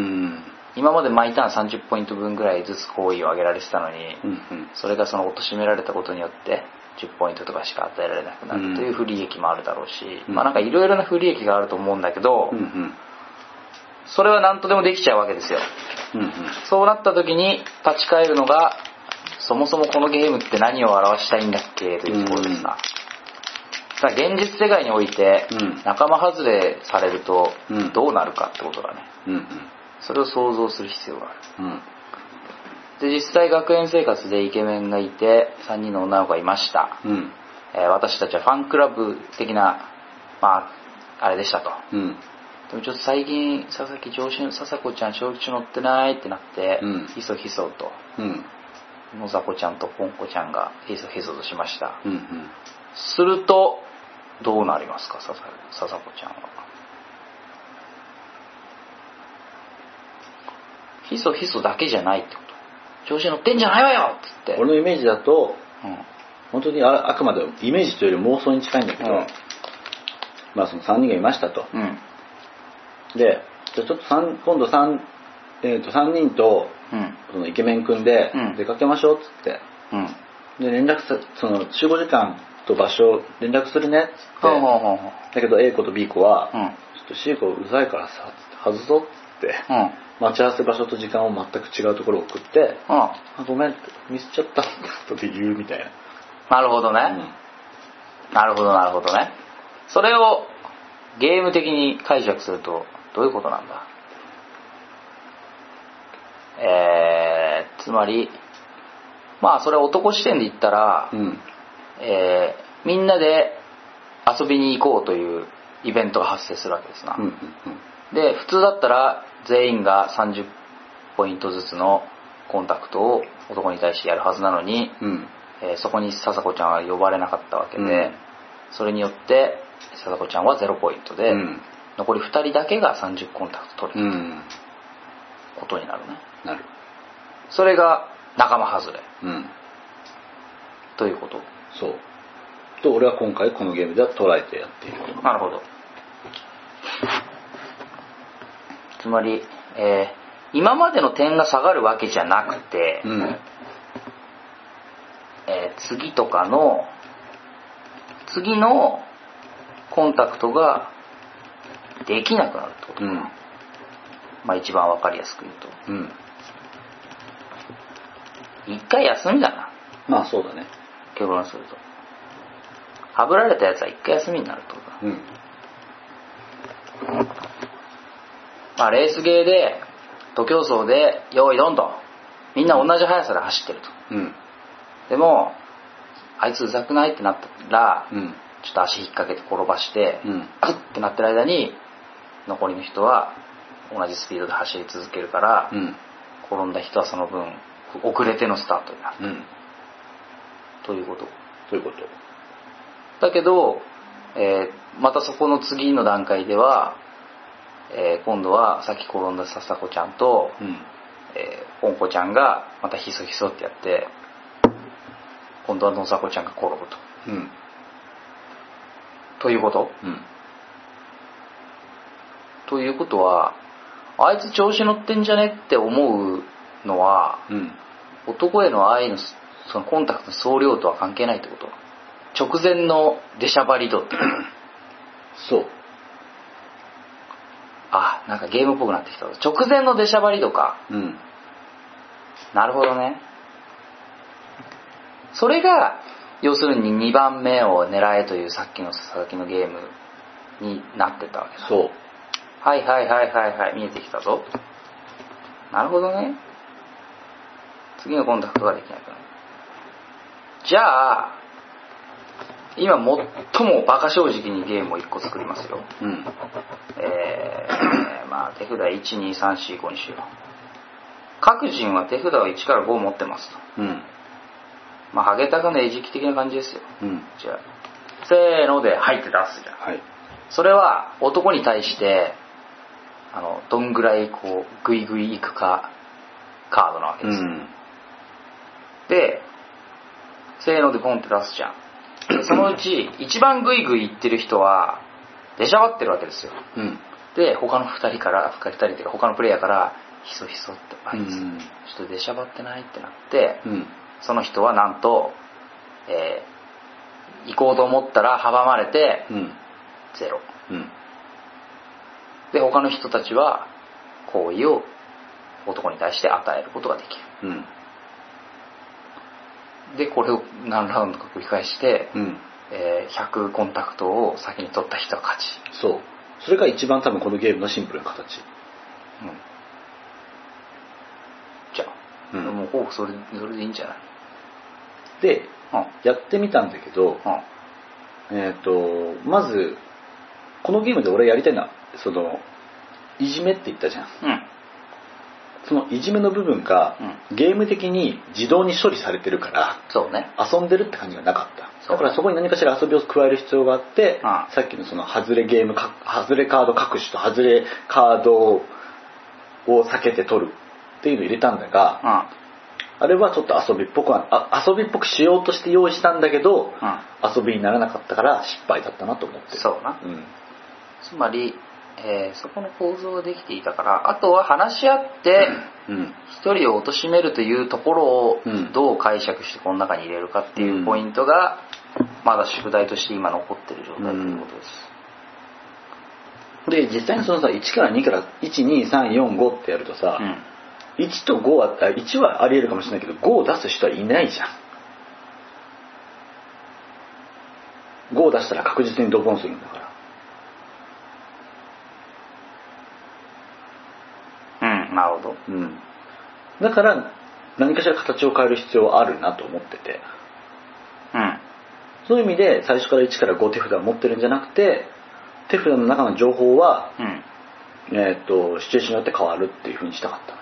今まで毎ターンさんじゅうポイント分ぐらいずつ行為を上げられてたのに、うんうん、それがその貶められたことによってじゅうポイントとかしか与えられなくなるという不利益もあるだろうし、うん、まあなんかいろいろな不利益があると思うんだけど、うんうん、それは何とでもできちゃうわけですよ、うんうん、そうなった時に立ち返るのがそもそもこのゲームって何を表したいんだっけというところですな、うん、だから現実世界において仲間外れされるとどうなるかってことだね、うんうん、それを想像する必要がある、うん、で実際学園生活でイケメンがいてさんにんの女の子がいました、うん、えー、私たちはファンクラブ的なまああれでしたと、うん、でもちょっと最近佐々木調子の笹子ちゃん小吉乗ってないってなって、うん、ひそひそと、うん、野ざこちゃんとポンコちゃんがひそひそとしました、うんうん、するとどうなりますか笹子ちゃんは。ひそひそだけじゃないってこと、調子乗ってんじゃないわよっつって。 俺のイメージだと、うん、本当に あ, あくまでイメージというより妄想に近いんだけど、うん、まあそのさんにんがいましたと、うん、でじゃあちょっと今度 3,、えー、とさんにんと、うん、そのイケメン君で出かけましょうっつって、うん、で連絡すその集合時間と場所を連絡するねっつって、うん、だけど A 子と B 子は、うん、ちょっと C 子うざいからさ外そうっつって、うん、待ち合わせ場所と時間を全く違うところを送って、うん、あごめんミスっちゃったって言うみたいな。 なるほどね、うん、なるほどなるほどね。それをゲーム的に解釈するとどういうことなんだ。えー、つまりまあそれ男視点で言ったら、うん、えー、みんなで遊びに行こうというイベントが発生するわけですな、うんうんうん、で普通だったら全員がさんじゅうポイントずつのコンタクトを男に対してやるはずなのに、うん、えー、そこに笹子ちゃんは呼ばれなかったわけで、うん、それによって笹子ちゃんはゼロポイントで、うん、残りふたりだけがさんじゅうコンタクト取れるとことになるね。 なる。 それが仲間外れ、うん、ということ。 そうと俺は今回このゲームでは捉えてやっている。 なるほど。つまり、えー、今までの点が下がるわけじゃなくて、うん、えー、次とかの次のコンタクトができなくなるってことか、うん、まあ一番わかりやすく言うと、うん、一回休みだな。 まあそうだね。 結論するとはぶられたやつは一回休みになるってことだ、うん、まあレースゲーで徒競走で用意ドンとみんな同じ速さで走ってると、うん、でもあいつうざくないってなったら、うん、ちょっと足引っ掛けて転ばして、うん、グッてなってる間に残りの人は同じスピードで走り続けるから、うん、転んだ人はその分遅れてのスタートになる、うん、ということということだけど、えー、またそこの次の段階では、えー、今度はさっき転んだ笹子ちゃんと、うん、えー、ポンコちゃんがまたヒソヒソってやって今度は野さこちゃんが転ぶと、うん、ということ、うん、ということはあいつ調子乗ってんじゃねって思うのは、うん、男への愛のそのコンタクトの総量とは関係ないってこと。直前の出しゃばり度ってそう。 あ、なんかゲームっぽくなってきた。直前の出しゃばり度か、うん、なるほどね。それが要するににばんめを狙えというさっきの佐々木のゲームになってたわけだ。 そう。 はいはいはいはいはい、見えてきたぞ。なるほどね。次のコンタクトができないから。じゃあ今最もバカ正直にゲームをいっこ作りますよ。うん、えー、まあ手札いち、に、さん、よん、ごにしよう。各人は手札をいちからご持ってますと。うん、まあハゲタカの餌食的な感じですよ。うん、じゃあせーので入って出すじゃん。はい、それは男に対してあのどんぐらいこうグイグイいくかカードなわけです。うん、でせーのでポンって出すじゃん。そのうち一番グイグイいってる人は出しゃばってるわけですよ。うん、で他のふたりからふたりというか他のプレイヤーからひそひそってあいつ、うん、ちょっと出しゃばってないってなって、うん、その人はなんと、えー、行こうと思ったら阻まれて、うん、ゼロ、うん、で他の人たちは行為を男に対して与えることができる。うん、でこれを何ラウンドか繰り返して、うん、えー、ひゃくコンタクトを先に取った人が勝ち。 そう。それが一番多分このゲームのシンプルな形。うん、 じゃあ、うん、もうほぼそれそれでいいんじゃない。 で、うん、やってみたんだけど、うん、えっ、ー、とまずこのゲームで俺やりたいのはそのいじめって言ったじゃん。うん、そのいじめの部分がゲーム的に自動に処理されてるから、 そうね、 遊んでるって感じがなかった。だからそこに何かしら遊びを加える必要があって、ああさっきのその外れゲーム外れカード各種と外れカードを避けて取るっていうのを入れたんだが、あああれはちょっと遊びっぽくあ遊びっぽくしようとして用意したんだけど、ああ遊びにならなかったから失敗だったなと思ってる。 そうな、うん、つまりえー、そこの構造ができていたから、あとは話し合って一人を貶めるというところをどう解釈してこの中に入れるかっていうポイントがまだ宿題として今残ってる状態ということです。 で実際にそのさいちからにからいち、に、さん、よん、ごってやるとさ、うん、いちとごはいちはありえるかもしれないけどごを出す人はいないじゃん。ごを出したら確実にドボンするんだから。 なるほど、 うん、だから何かしら形を変える必要はあるなと思ってて、うん、そういう意味で最初からいちからご手札を持ってるんじゃなくて手札の中の情報は、うん、えー、っとシチュエーションによって変わるっていう風にしたかった。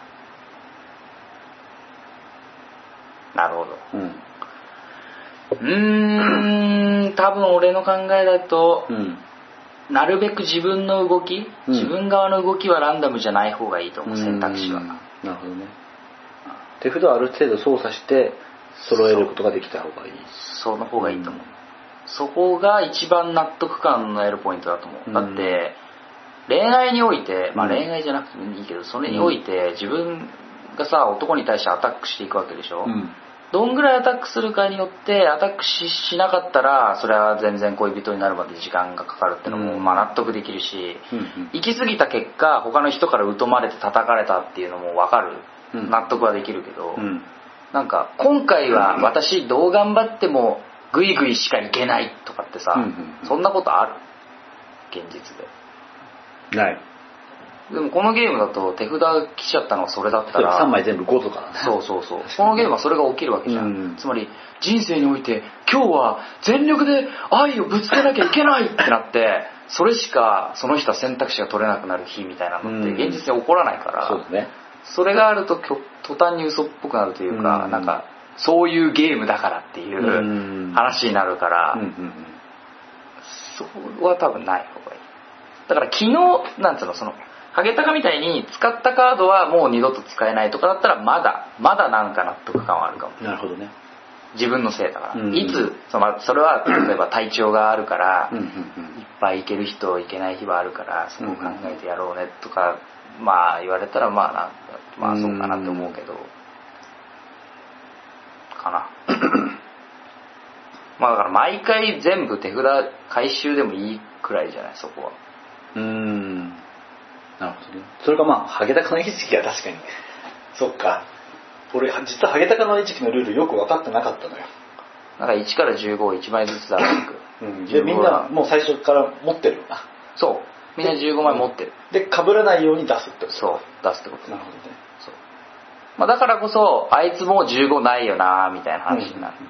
なるほど。うん、うーん多分俺の考えだと、うん、なるべく自分の動き、うん、自分側の動きはランダムじゃない方がいいと思う、選択肢は。なるほどね。手札をある程度操作して揃えることができた方がいい。 その方がいいと思う、うん、そこが一番納得感の得るポイントだと思う、うん、だって恋愛において、まあ恋愛じゃなくてもいいけど、それにおいて自分がさ男に対してアタックしていくわけでしょ、うん、どんぐらいアタックするかによってアタック し, しなかったらそれは全然恋人になるまで時間がかかるってのもまあ納得できるし、うんうん、行き過ぎた結果他の人から疎まれて叩かれたっていうのも分かる、うん、納得はできるけど、うん、なんか今回は私どう頑張ってもグイグイしかいけないとかってさ、うんうんうん、そんなことある？現実でない。 でもこのゲームだと手札来ちゃったのはそれだったらさんまい全部ごとかだね。 そうそうそう。このゲームはそれが起きるわけじゃん、うん、つまり人生において今日は全力で愛をぶつけなきゃいけないってなってそれしかその人は選択肢が取れなくなる日みたいなのって現実に起こらないから、うん、そうですね、それがあると途端に嘘っぽくなるというか、うん、なんかそういうゲームだからっていう話になるから、うんうんうん、そこは多分ない方がいい。だから昨日なんつうのそのハゲタカみたいに使ったカードはもう二度と使えないとかだったらまだまだなんか納得感はあるかも。 なるほどね。 自分のせいだから、うんうん、いつそのそれは例えば体調があるから、うんうんうん、いっぱい行ける人行けない日はあるからそこを考えてやろうねとか、うんうん、まあ言われたらまあなまあそうかなって思うけど、うん、かなまあだから毎回全部手札回収でもいいくらいじゃないそこは。 うーん、なるほどね。それがまあハゲタカの餌食は確かにそっか。俺実はハゲタカの餌食のルールよく分かってなかったのよ。 なんかいちからじゅうごをいちまいずつ出していく、 うん、でみんなもう最初から持ってるよな。 みんなじゅうごまい持ってる。 で被らないように出すってこと。 そう出すってこと。 なるほどね。 そう、まあ、だからこそあいつもうじゅうごないよなみたいな話になる。うん、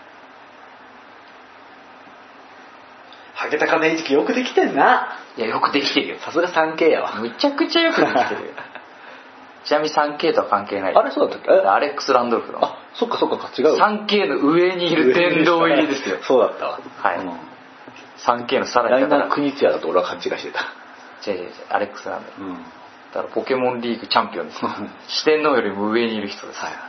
ハゲタカネイチキよくできてんな。 いやよくできてるよ。 さすが スリーケー やわ。 むちゃくちゃよくできてるよ。ちなみに スリーケー とは関係ない。 あれそうだったっけ？ アレックス・ランドルフの。 あ、そっかそっか違う。 スリーケー の上にいる殿堂入りですよ。 そうだったわ。 はい。うん、スリーケー のさらにライナー・クニツヤだと俺は勘違いしてた。 違う違う違う、アレックス・ランドルフ。うん、だからポケモンリーグチャンピオンです。四天王よりも上にいる人です。はい。はい。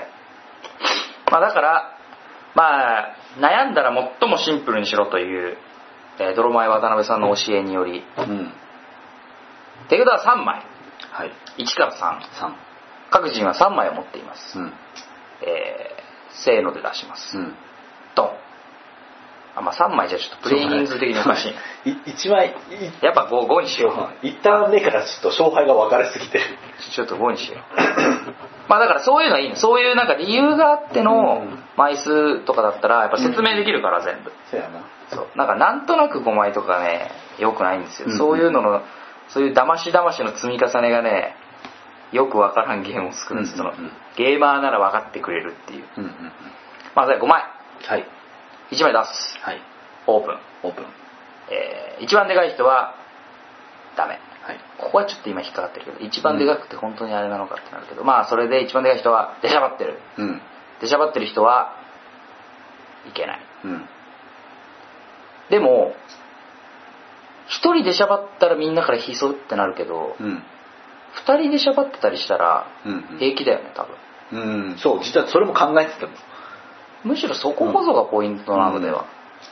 まあだからまあ悩んだら最もシンプルにしろという、えー、泥前渡辺さんの教えにより。うん。手札はさんまい。はい、いちからさん、さん各人はさんまいを持っています、うん、えー、せーので出します、うん、ドン。あ、まあ、さんまいじゃちょっとプレイ人数的におかしい。いちまいやっぱ 5, 5にしよう。 一旦目からちょっと勝敗が分かれすぎてる。 ちょっとごにしよう。まあだからそういうのはいいの。そういうなんか理由があっての枚数とかだったらやっぱ説明できるから全部、うん、 そうやな。 そうなんかなんとなくごまいとかね良くないんですよ、うん、そういうののそういう騙し騙しの積み重ねがねよくわからんゲームを作るんです、うんうんうん、ゲーマーなら分かってくれるっていう、うんうんうん、まずごまい、はい、いちまい出す、はい、オープンオープン、 えー、一番でかい人はダメ、はい、ここはちょっと今引っかかってるけど一番でかくて本当にあれなのかってなるけど、うん、まあそれで一番でかい人は出しゃばってる、うん、出しゃばってる人はいけない、うん、でも一人でしゃばったらみんなからひそうってなるけど、うん、二人でしゃばってたりしたら平気だよね多分。うん、うん、そう実はそれも考えてたの。 むしろそここそがポイントなのでは、うん、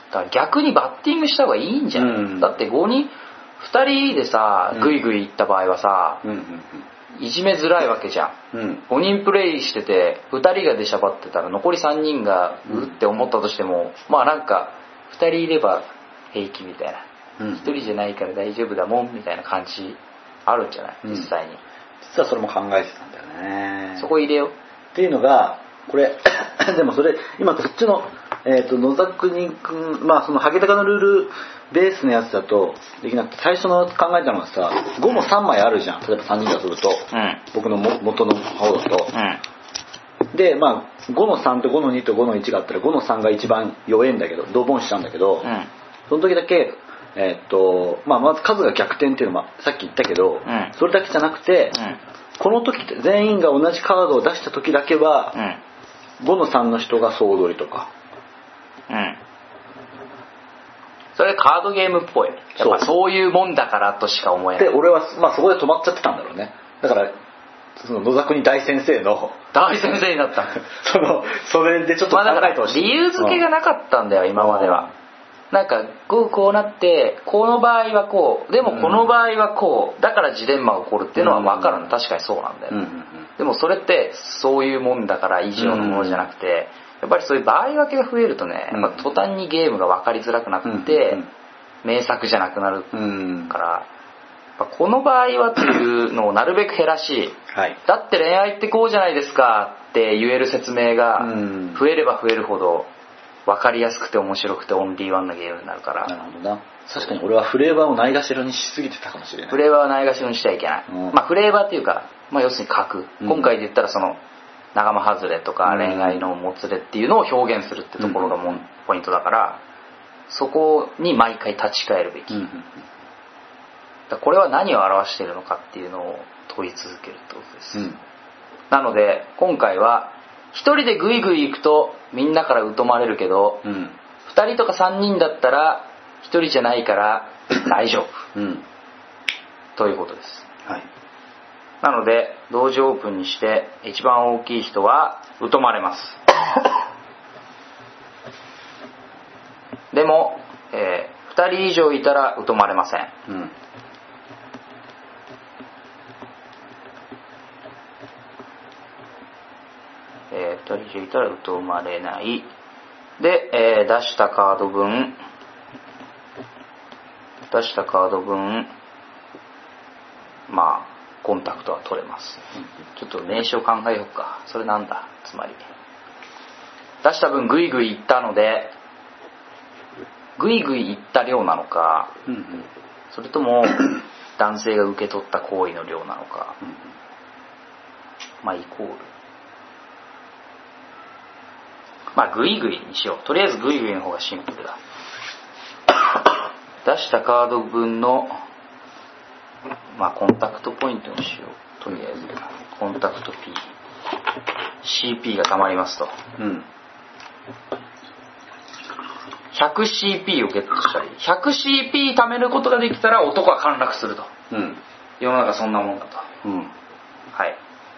だから逆にバッティングした方がいいんじゃない、うん、だってごにんふたりでさグイグイいった場合はさ、うん、いじめづらいわけじゃん、うん、ごにんプレイしててふたりが出しゃばってたら残りさんにんがうって思ったとしても、うん、まあなんかふたりいれば平気みたいな、一人じゃないから大丈夫だもんみたいな感じあるんじゃない実際に、うん、 実はそれも考えてたんだよね。 そこ入れようっていうのがこれでもそれ今そっちの、えー、と野崎君まあそのハゲタカのルールベースのやつだとできなくて最初の考えたのがさごもさんまいあるじゃん例えばさんにんで遊ぶと、うん、僕のも元の方だと、うん、でまあごのさんとごのにとごのいちがあったらごのさんが一番弱いんだけどドボンしちゃうんだけど、うん、その時だけえーっとまあ、まず数が逆転っていうのもさっき言ったけど、うん、それだけじゃなくて、うん、この時全員が同じカードを出した時だけは、うん、ごのさんの人が総取りとか、うん、 それカードゲームっぽい。やっぱそういうもんだからとしか思えない。 で俺は、まあ、そこで止まっちゃってたんだろうね。だからその野沢国大先生の大先生になったそのそれでちょっと考えてほしい、 まあ、理由付けがなかったんだよ、うん、今までは。なんかこうこうなってこの場合はこうでもこの場合はこうだからジレンマが起こるっていうのは分かるの、確かにそうなんだよ、うんうんうん、でもそれってそういうもんだから以上のものじゃなくて、やっぱりそういう場合分けが増えるとね、やっぱ途端にゲームが分かりづらくなって、うんうんうん、名作じゃなくなるから、うん、この場合はっていうのをなるべく減らし、はい、だって恋愛ってこうじゃないですかって言える説明が増えれば増えるほど分かりやすくて面白くてオンリーワンなゲームになるから。 なるほどな。確かに俺はフレーバーをないがしろにしすぎてたかもしれない。 フレーバーはないがしろにしちゃいけない、うん、まあフレーバーっていうか、まあ、要するに格、うん、今回で言ったらその仲間外れとか恋愛のもつれっていうのを表現するってところがも、うん、ポイントだから、そこに毎回立ち返るべき、うん、だこれは何を表しているのかっていうのを問い続けるってことです、うん、なので今回は一人でグイグイ行くとみんなから疎まれるけど、うん、二人とか三人だったら一人じゃないから大丈夫、うん、ということです、はい、なので同時オープンにして一番大きい人は疎まれますでも、えー、二人以上いたら疎まれません、うんえー、ふたり以上いたら疎まれないで、えー、出したカード分出したカード分まあコンタクトは取れます、うん、ちょっと名称考えようか。それなんだつまり出した分グイグイいったのでグイグイいった量なのか、うんうん、 それとも男性が受け取った行為の量なのか、うん、まあイコールまあグイグイにしよう。とりあえずグイグイの方がシンプルだ。出したカード分のまあコンタクトポイントにしよう。とりあえずコンタクト Pシーピー がたまりますと、うん、ひゃくシーピー をゲットしたり ひゃくシーピー 貯めることができたら男は陥落すると、うん、世の中そんなもんだと、うん、はい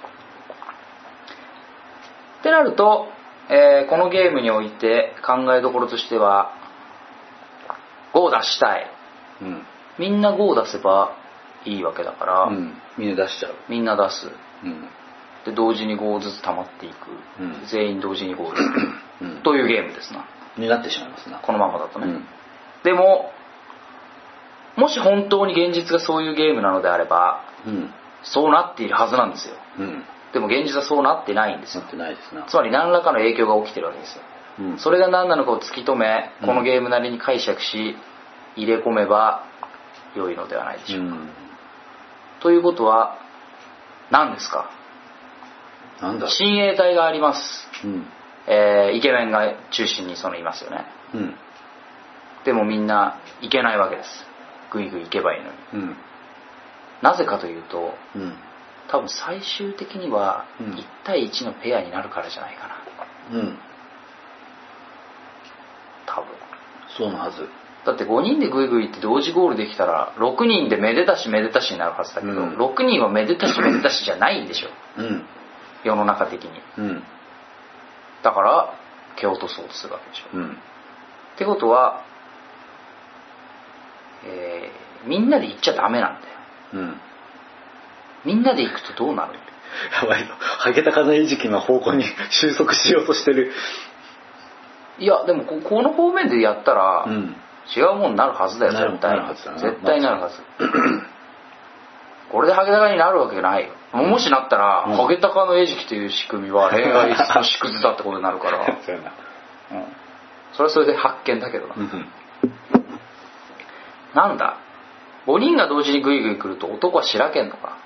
ってなると、えー、このゲームにおいて考えどころとしてはごを出したい、うん、みんなごを出せばいいわけだから、うん、 みんな出しちゃうみんな出す、うん、で同時にごずつ溜まっていく、うん、全員同時にごを出す、うん、というゲームですなになってしまいますなこのままだとね、うん、でももし本当に現実がそういうゲームなのであれば、うん、そうなっているはずなんですよ、うん、でも現実はそうなってないんですよ。 なってないですな。 つまり何らかの影響が起きてるわけですよ、うん、それが何なのかを突き止めこのゲームなりに解釈し入れ込めば良いのではないでしょうか、うん、ということは何ですか。 なんだ親衛隊があります、うんえー、イケメンが中心にそのいますよね、うん、でもみんな行けないわけです。グイグイ行けばいいのに、うん、なぜかというと、うん、多分最終的にはいち対いちのペアになるからじゃないかな、うん、多分そうのはず。 だってごにんでグイグイって同時ゴールできたらろくにんでめでたしめでたしになるはずだけど、うん、ろくにんはめでたしめでたしじゃないんでしょ、うん、世の中的に、うん、だから蹴落とそうとするわけでしょ、うん、ってことは、えー、みんなで行っちゃダメなんだよ、うん、みんなで行くとどうなる。 やばいぞ、ハゲタカの餌食の方向に収束しようとしてる。 いやでも こ, この方面でやったら、うん、違うもんになるはずだよ。絶対に絶対になるはず。これでハゲタカになるわけないよ。もしなったら、うん、ハゲタカの餌食という仕組みは恋愛の縮図だってことになるからそうやな、うん、それはそれで発見だけどな、うん、なんだごにんが同時にグイグイ来ると男はしらけんのか。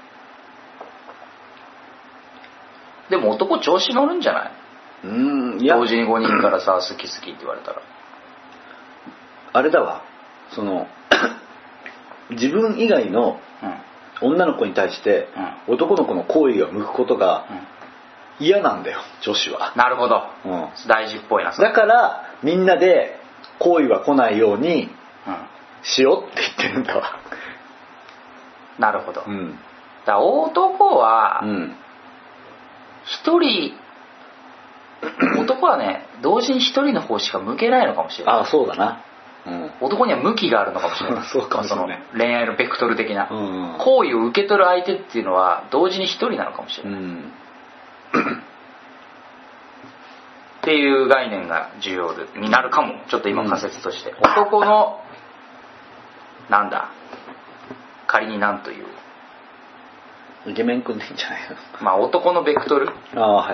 でも男調子乗るんじゃない。うーんいや同時にごにんからさ好き好きって言われたらあれだわ、その自分以外の女の子に対して男の子の好意が向くことが嫌なんだよ女子は。 なるほど、うん、大事っぽいな。 だからみんなで好意は来ないようにしようって言ってるんだわ。 なるほど、うん、だから男は一人、うん、男はね同時に一人の方しか向けないのかもしれない。 ああそうだな、うん、 男には向きがあるのかもしれないそうかもしれない、 その恋愛のベクトル的な、うんうん、好意を受け取る相手っていうのは同時に一人なのかもしれない、うん、っていう概念が重要になるかも。ちょっと今仮説として、うん、男のなんだ仮になんというイケメン君でいいんじゃないの。 まあ男のベクトル、 ああはいはい、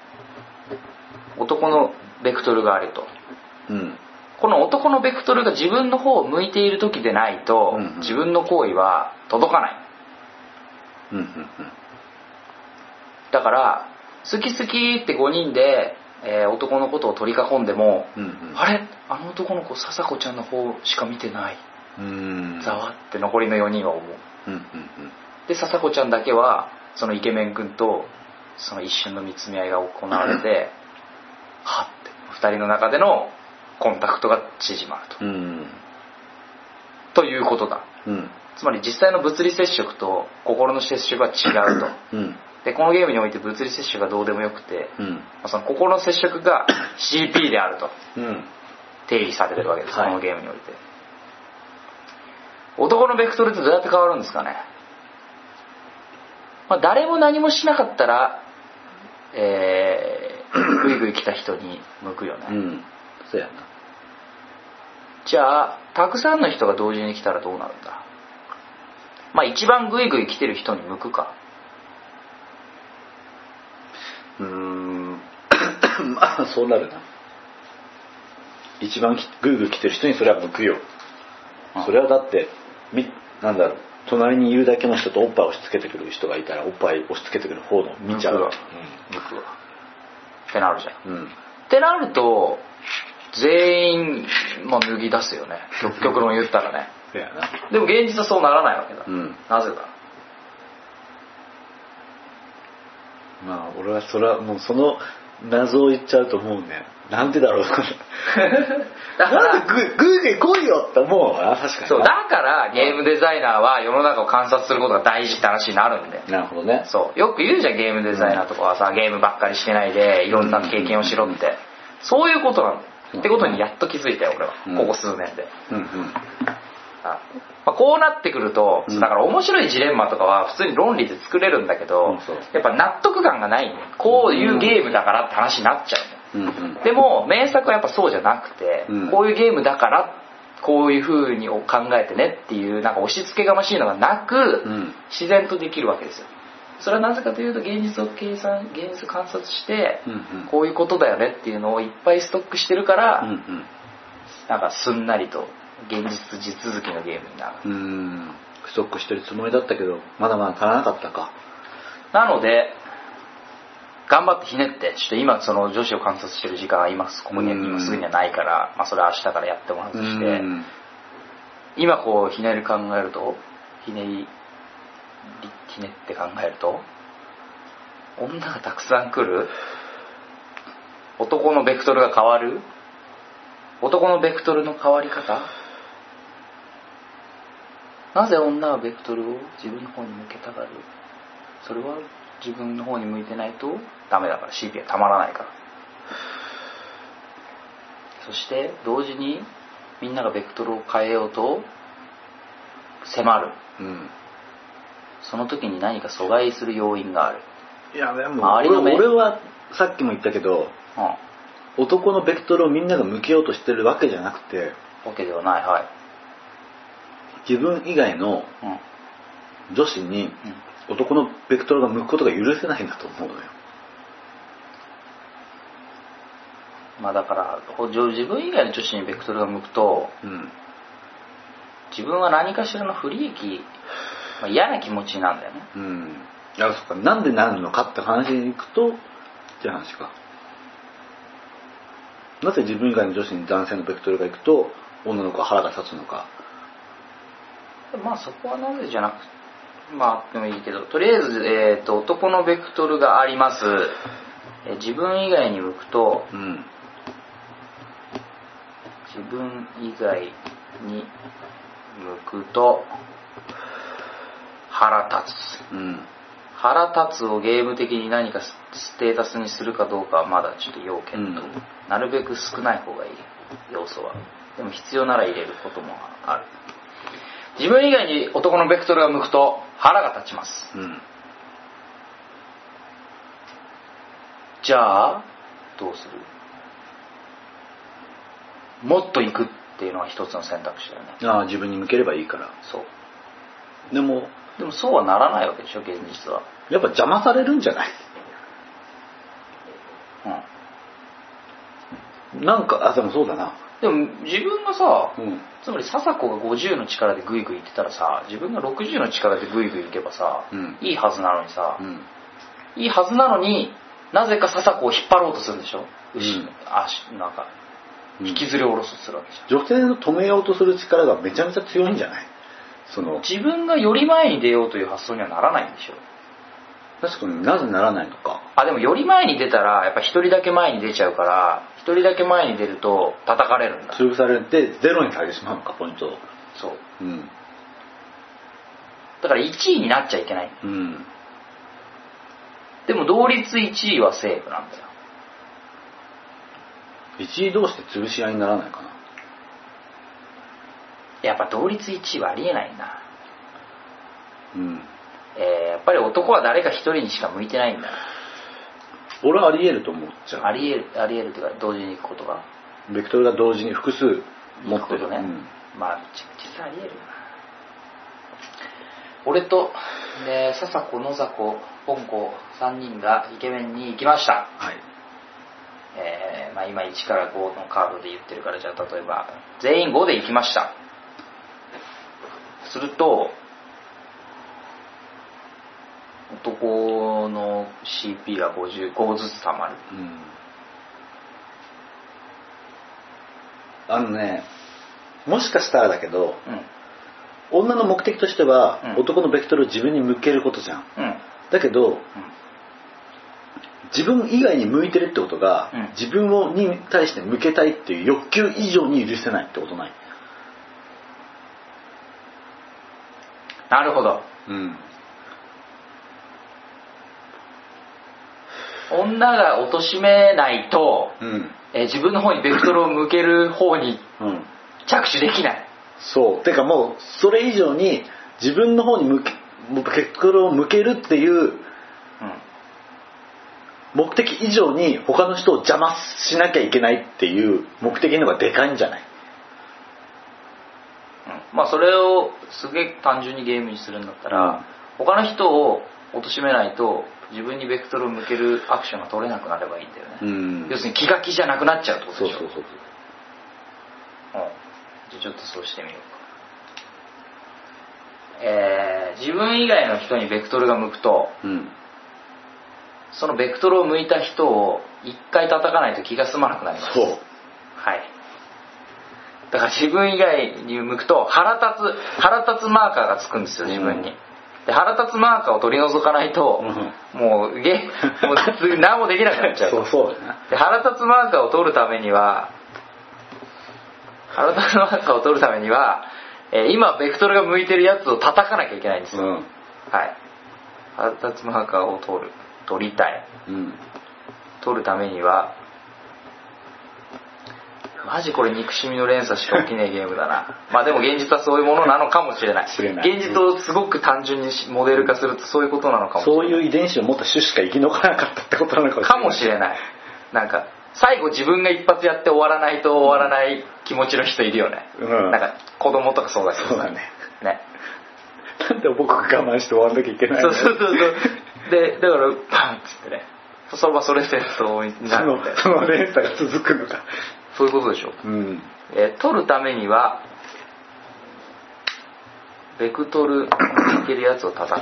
男のベクトルがあると、うん、この男のベクトルが自分の方を向いている時でないと、うんうん、自分の行為は届かない、うんうんうん、だから好き好きってごにんで、えー、男のことを取り囲んでも、うんうん、あれあの男の子笹子ちゃんの方しか見てない、うーんざわって残りのよにんは思う、うんうんうん、で笹子ちゃんだけはそのイケメン君とその一瞬の見つめ合いが行われてはってふたりの中でのコンタクトが縮まると、うん、ということだ、うん、つまり実際の物理接触と心の接触は違うと、うん、でこのゲームにおいて物理接触がどうでもよくて、うん、その心の接触が シーピー であると、うん、定義されてるわけです、はい、このゲームにおいて。男のベクトルってどうやって変わるんですかね。まあ、誰も何もしなかったら、えー、グイグイ来た人に向くよね、うん、 そうやな。 じゃあたくさんの人が同時に来たらどうなるんだ。まあ一番グイグイ来てる人に向くか。 うーんまあそうなるな。一番グイグイ来てる人にそれは向くよ、うん、それはだってみなんだろう隣にいるだけの人とおっぱい押し付けてくる人がいたらおっぱい押し付けてくる方の見ちゃうわ、 うん、僕はってなるじゃん、うん、ってなると全員、まあ、脱ぎ出すよね極論言ったらねでも現実はそうならないわけだ、うん、なぜだまあ俺はそれはもうその謎を言っちゃうと思うねなんでだろうだからなんでグーグー来いよって思うな確かにそうだからゲームデザイナーは世の中を観察することが大事って話になるんだよなるほどねそうよく言うじゃんゲームデザイナーとかはさ、うん、ゲームばっかりしてないでいろんな経験をしろって、うん、そういうことなんだよ、うん、ってことにやっと気づいたよ俺は、うん、ここ数年で、うんうんあまあ、こうなってくると、うん、だから面白いジレンマとかは普通に論理で作れるんだけど、うん、やっぱ納得感がないんだよこういうゲームだからって話になっちゃうんだよ、うんうん、でも名作はやっぱそうじゃなくて、うん、こういうゲームだからこういう風に考えてねっていうなんか押し付けがましいのがなく、うん、自然とできるわけですよそれはなぜかというと現実を計算現実を観察して、うんうん、こういうことだよねっていうのをいっぱいストックしてるから、うんうん、なんかすんなりと現実地続きのゲームになるうーんストックしてるつもりだったけどまだまだ足らなかったかなので頑張ってひねってちょっと今その女子を観察してる時間は今ここに今すぐにはないから、まあ、それは明日からやってもらうとして今こうひねり考えるとひねりひねって考えると女がたくさん来る男のベクトルが変わる男のベクトルの変わり方なぜ女はベクトルを自分の方に向けたがるそれは自分の方に向いてないとダメだから シーピー はたまらないからそして同時にみんながベクトルを変えようと迫る、うん、その時に何か阻害する要因があるいやでも俺, 俺はさっきも言ったけど、うん、男のベクトルをみんなが向けようとしてるわけじゃなくてわけではないはい自分以外の女子に男のベクトルが向くことが許せないんだと思うのよ。 まあだから自分以外の女子にベクトルが向くと、うん、自分は何かしらの不利益、まあ、嫌な気持ちなんだよね。うん。 いやそっかなんでなるのかって話に行くとって話か。なぜ自分以外の女子に男性のベクトルが行くと女の子は腹が立つのか。 まあそこはなぜじゃなくまああってもいいけどとりあえず、えー、と男のベクトルがあります、えー、自分以外に向くと、うん、自分以外に向くと腹立つ、うん、腹立つをゲーム的に何かステータスにするかどうかはまだちょっと要件と、うん、なるべく少ない方がいい要素はでも必要なら入れることもある自分以外に男のベクトルが向くと腹が立ちます、うん、じゃあどうするもっと行くっていうのは一つの選択肢だよねああ自分に向ければいいからそうでもでもそうはならないわけでしょ現実はやっぱ邪魔されるんじゃない、うん、なんかあでもそうだなでも自分がさ、うん、つまり笹子がごじゅうの力でグイグイいってたらさ自分がろくじゅうの力でグイグイいけばさ、うん、いいはずなのにさ、うん、いいはずなのになぜか笹子を引っ張ろうとするんでしょ、うん、足なんか引きずり下ろすするわけじゃん、女性の止めようとする力がめちゃめちゃ強いんじゃないその自分がより前に出ようという発想にはならないんでしょ確かになぜならないのかあでもより前に出たらやっぱ一人だけ前に出ちゃうから一人だけ前に出ると叩かれるんだ潰されてゼロにされてしまうのかポイントそう、うん、だからいちいになっちゃいけない、うん、でも同率いちいはセーフなんだよいちい同士で潰し合いにならないかなやっぱ同率いちいはありえないんだうんえー、やっぱり男は誰か一人にしか向いてないんだ俺はありえると思っちゃうありえるありえるっていうか同時に行くことがベクトルが同時に複数持ってることね、うん、 まあ実はありえるな俺と、ね、笹子野坂ポンコさんにんがイケメンに行きました、はいえーまあ、今いちからごのカードで言ってるからじゃあ例えば全員ごで行きましたすると男の シーピー がごじゅうごずつたまる、うん、 あのねもしかしたらだけど、うん、女の目的としては、うん、男のベクトルを自分に向けることじゃん、うん、だけど、うん、自分以外に向いてるってことが、うん、自分をに対して向けたいっていう欲求以上に許せないってことない？ なるほど、 うん、 女が貶めないと、うん、えー、自分の方にベクトルを向ける方に着手できない、うん、 そうてかもうそれ以上に自分の方に向けベクトルを向けるっていう、うん、目的以上に他の人を邪魔しなきゃいけないっていう目的の方がでかいんじゃない？ うん、まあそれをすげえ単純にゲームにするんだったら、うん、他の人を貶めないと自分にベクトルを向けるアクションが取れなくなればいいんだよね、うん、要するに気が気じゃなくなっちゃうってことでしょ。 そうそうそうそう、うん、 じゃあちょっとそうしてみようか。えー、自分以外の人にベクトルが向くと、うん、そのベクトルを向いた人を一回叩かないと気が済まなくなります。 そう、 はい。だから自分以外に向くと腹立つ腹立つマーカーがつくんですよ自分に、うん、で腹立つマーカーを取り除かないと、うん、もうゲもう何もできなくなっちゃう。 そうそうだね。 で腹立つマーカーを取るためには腹立つマーカーを取るためには、えー、今ベクトルが向いてるやつを叩かなきゃいけないんですよ、うん、はい。腹立つマーカーを取る取りたい、うん、取るためにはマジこれ憎しみの連鎖しか起きないゲームだな。まあでも現実はそういうものなのかもしれない。現実をすごく単純にモデル化するとそういうことなのかもしれない。 そういう遺伝子を持った種しか生き残らなかったってことなのかもしれない。なんか最後自分が一発やって終わらないと終わらない気持ちの人いるよね、うん、なんか子供とかそうだけどそうだね。 ね。 なんで僕が我慢して終わんなきゃいけないの？ そうそうそうそう。でだからパンっつってね。それはそれ戦争になるんで。 その連鎖が続くのか。 そういうことでしょ、うんえー、取るためにはベクトルいけるやつを叩く、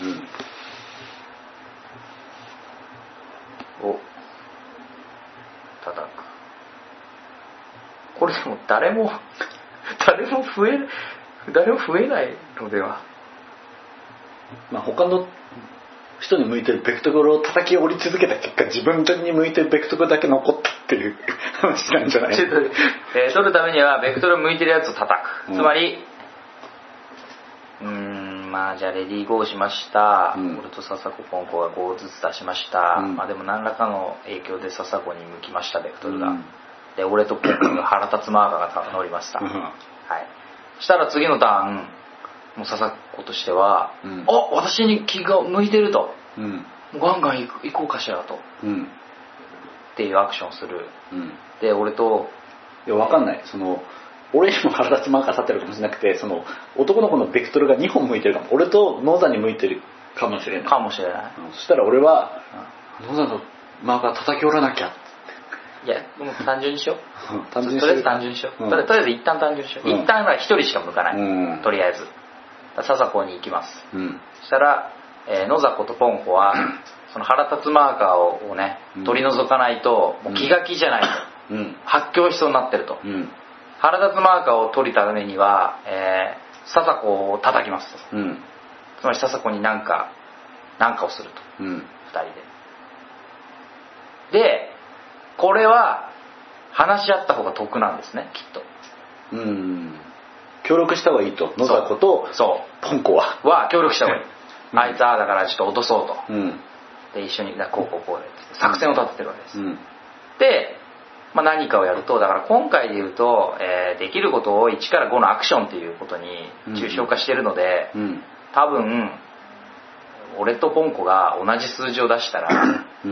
うん、を叩く。これでも誰も誰も増え誰も増えないのでは。 まあ他の人に向いてるベクトルを叩き折り続けた結果自分に向いてるベクトルだけ残ったっていう話なんじゃない？ えー、取るためにはベクトル向いてるやつを叩く、うん、つまりうーんまあじゃあレディーゴーしました、うん、俺と笹子ポンコがごずつ出しました、うん、まあでも何らかの影響で笹子に向きましたベクトルが、うん、で俺とポンコが腹立つマーカーが乗りました、うん、はい。そしたら次のターンもう笹子としては、うん、あ私に気が向いてると、うん、もうガンガン行こうかしらと、うん、っていうアクションをする、うん、で俺といや分かんないその俺にも腹立つマーカー立ってるかもしれなくてその男の子のベクトルがにほん向いてるかも俺とノーザに向いてるかもしれないかもしれない、 うん、そしたら俺は、うん、ノーザのマーカー叩き折らなきゃいやもう単純にしよう、うん、単純にしようとりあえず単純にしよう、うん、とりあえず一旦単純にしよう、うん、一旦はひとりしか向かない、うん、とりあえず笹子に行きます、うん、そしたら、えー、野里とポンコはその腹立つマーカーをね取り除かないと、うん、もう気が気じゃないと、うん、発狂しそうになってると、うん、腹立つマーカーを取るためには、えー、笹子を叩きますと、うん、つまり笹子に何か何かをすると、うん、ふたりででこれは話し合った方が得なんですねきっと。 うん協力した方がいいと野里とポンコはは協力した方がいい、うん、あいつはだからちょっと落とそうと、うん、で一緒にこうこうこうで作戦を立ててるわけです、うん、で、まあ、何かをやるとだから今回で言うと、えー、できることをいちからごのアクションっていうことに抽象化してるので、うん、多分俺とポンコが同じ数字を出したら、うん、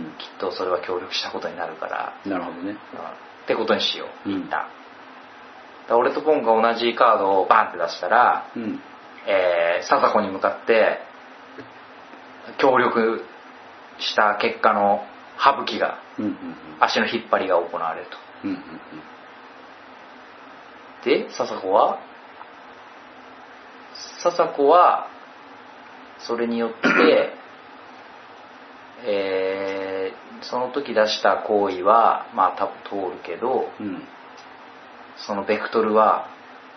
きっとそれは協力したことになるからなるほどね、 ってことにしよう一旦、うん、俺とポンコが同じカードをバンって出したら、うんえー、笹子に向かって協力した結果の省きが、うんうんうん、足の引っ張りが行われると、うんうんうん、で笹子は笹子はそれによってえー、その時出した行為はまあ多分通るけど、うん、そのベクトルは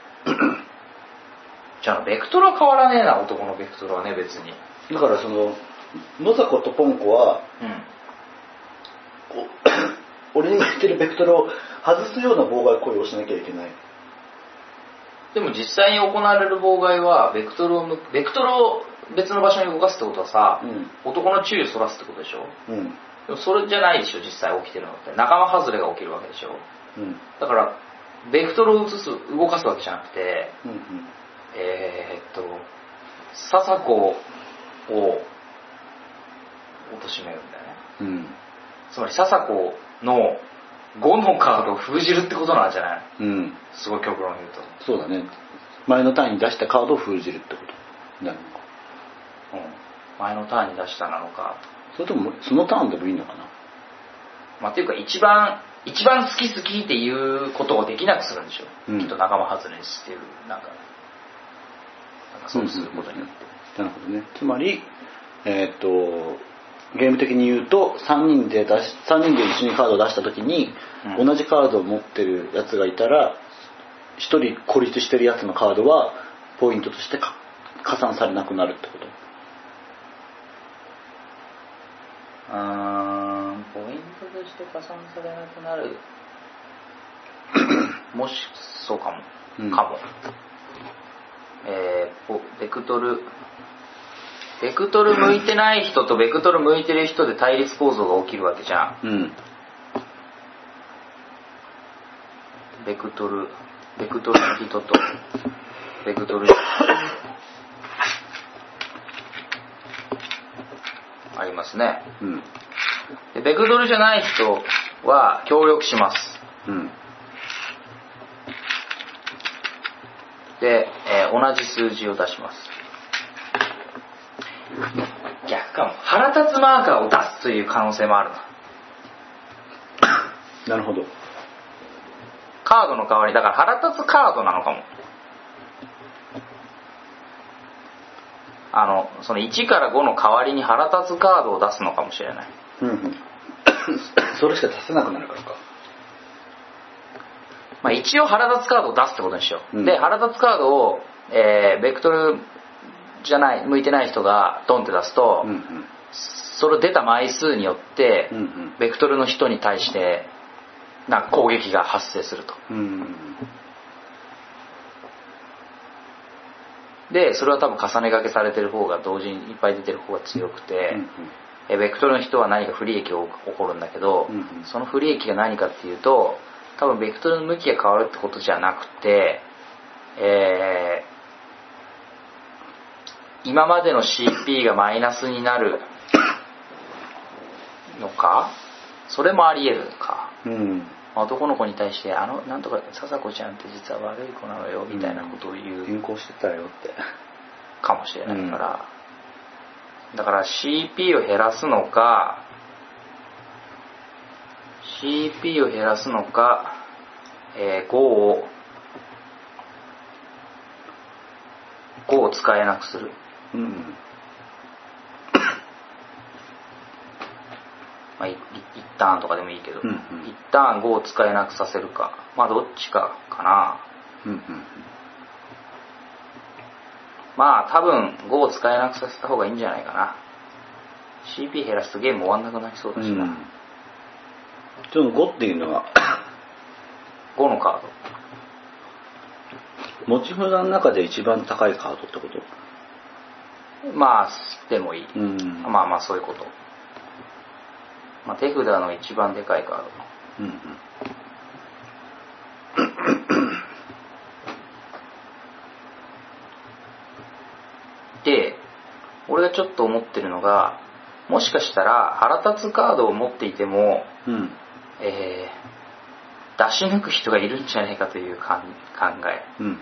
じゃあベクトルは変わらねえな、男のベクトルはね別に。 だからその野坂とポンコは、うん、俺に言ってるベクトルを外すような妨害行為をしなきゃいけない。 でも実際に行われる妨害はベクトルをベクトルを別の場所に動かすってことはさ、うん、男の注意をそらすってことでしょ、うん、でもそれじゃないでしょ実際起きてるのって。仲間外れが起きるわけでしょ、うん、だからベクトルを移す動かすわけじゃなくて、うんうん、えー、っと笹子を貶めるんだよね、うん、つまり笹子のごのカードを封じるってことなんじゃない、うん、すごい極論に言うと。 そうだね、前のターンに出したカードを封じるってことなのか、 うん、前のターンに出したなのか、 それともそのターンでもいいのかな。 まあっていうか一番一番好き好きっていうことをできなくするんでしょ、うん、きっと仲間外れにしてるなんかなんかそうすることによって、 うんうんうん、なるほどね。つまりえー、っとゲーム的に言うとさんにんで出しさんにんで一緒にカードを出した時に、うん、同じカードを持ってるやつがいたらひとり孤立してるやつのカードはポイントとして加算されなくなるってこと。 うーん、ポイントとして加算されなくなるもしそうかも、うん、かもえー、ベクトルベクトル向いてない人とベクトル向いてる人で対立構造が起きるわけじゃん、うん、ベクトルベクトルの人とベクトルありますね、うん、でベクトルじゃない人は協力します、うん、で、えー、同じ数字を出します。逆かも、腹立つマーカーを出すという可能性もあるな。なるほど。 カードの代わりだから腹立つカードなのかも。あのそのいちからごの代わりに腹立つカードを出すのかもしれない、うんうん、 それしか出せなくなるからか。 まあ一応腹立つカードを出すってことにしよう、うん、で腹立つカードを、えー、ベクトルじゃない向いてない人がドンって出すと、うんうん、それ出た枚数によって、うんうん、ベクトルの人に対してなんか攻撃が発生すると、うんうん、でそれは多分重ね掛けされてる方が同時にいっぱい出てる方が強くて、うんうん、ベクトルの人は何か不利益が起こるんだけど、うんうん、その不利益が何かっていうと多分ベクトルの向きが変わるってことじゃなくて、えー今までの シーピー がマイナスになるのか、それもあり得るか、うん、男の子に対してあのなんとか笹子ちゃんって実は悪い子なのよみたいなことを言う、 変更してたよってかもしれないから、うん、だから シーピー を減らすのか シーピー を減らすのか、えー、ごをごを使えなくする、うん、まあ一ターンとかでもいいけど、うんうん、一ターンごを使えなくさせるか、まあどっちかかな、うんうん、まあ多分ごを使えなくさせた方がいいんじゃないかな。 シーピー 減らすとゲーム終わんなくなりそうだしな、うん、 そのごっていうのはごのカード持ち札の中で一番高いカードってこと？ まあでもいい、うん、まあまあそういうこと、まあ、手札の一番でかいカード、うんうん、で俺がちょっと思ってるのが、もしかしたら腹立つカードを持っていても、うんえー、出し抜く人がいるんじゃないかという考え、うんうん、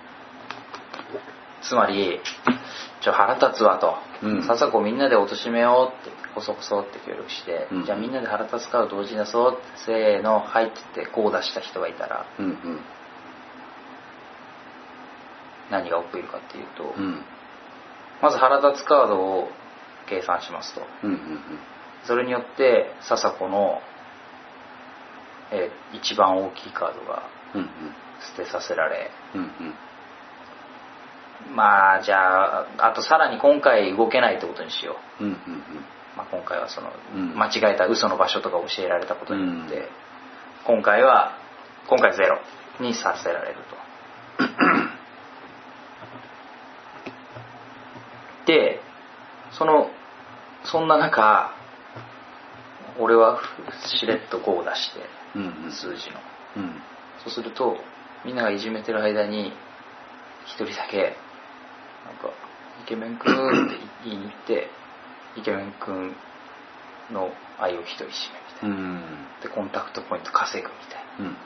つまりちょ腹立つわと、うん、笹子みんなで貶めようってこそこそって協力して、うん、じゃあみんなで腹立つカード同時に出そうってせーの入ってってこう出した人がいたら、うんうん、 何が起きるかっていうと、 うん、 まず腹立つカードを計算しますと、 うんうんうん、 それによって笹子の、えー、一番大きいカードが捨てさせられ、 うんうん、 まあじゃああとさらに今回動けないってことにしよう、うんうんうん、 まあ、今回はその、 うん、 間違えた嘘の場所とか教えられたことによって、うん、今回は今回ゼロにさせられるとでそのそんな中俺はしれっとごを出して、 うんうん、 数字の、 うん、 そうするとみんながいじめてる間に一人だけなんかイケメンくんって言いに行ってイケメンくんの愛を一人占めみたいな、うん、でコンタクトポイント稼ぐみたいな、うんうんうん、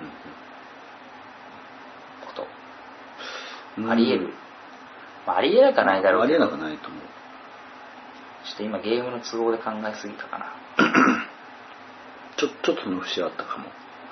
こと、うん、ありえる、まあ、ありえなくはないだろうけど、 ありえなくないと思う。 ちょっと今ゲームの都合で考えすぎたかなちょちょっとの節あったかも。い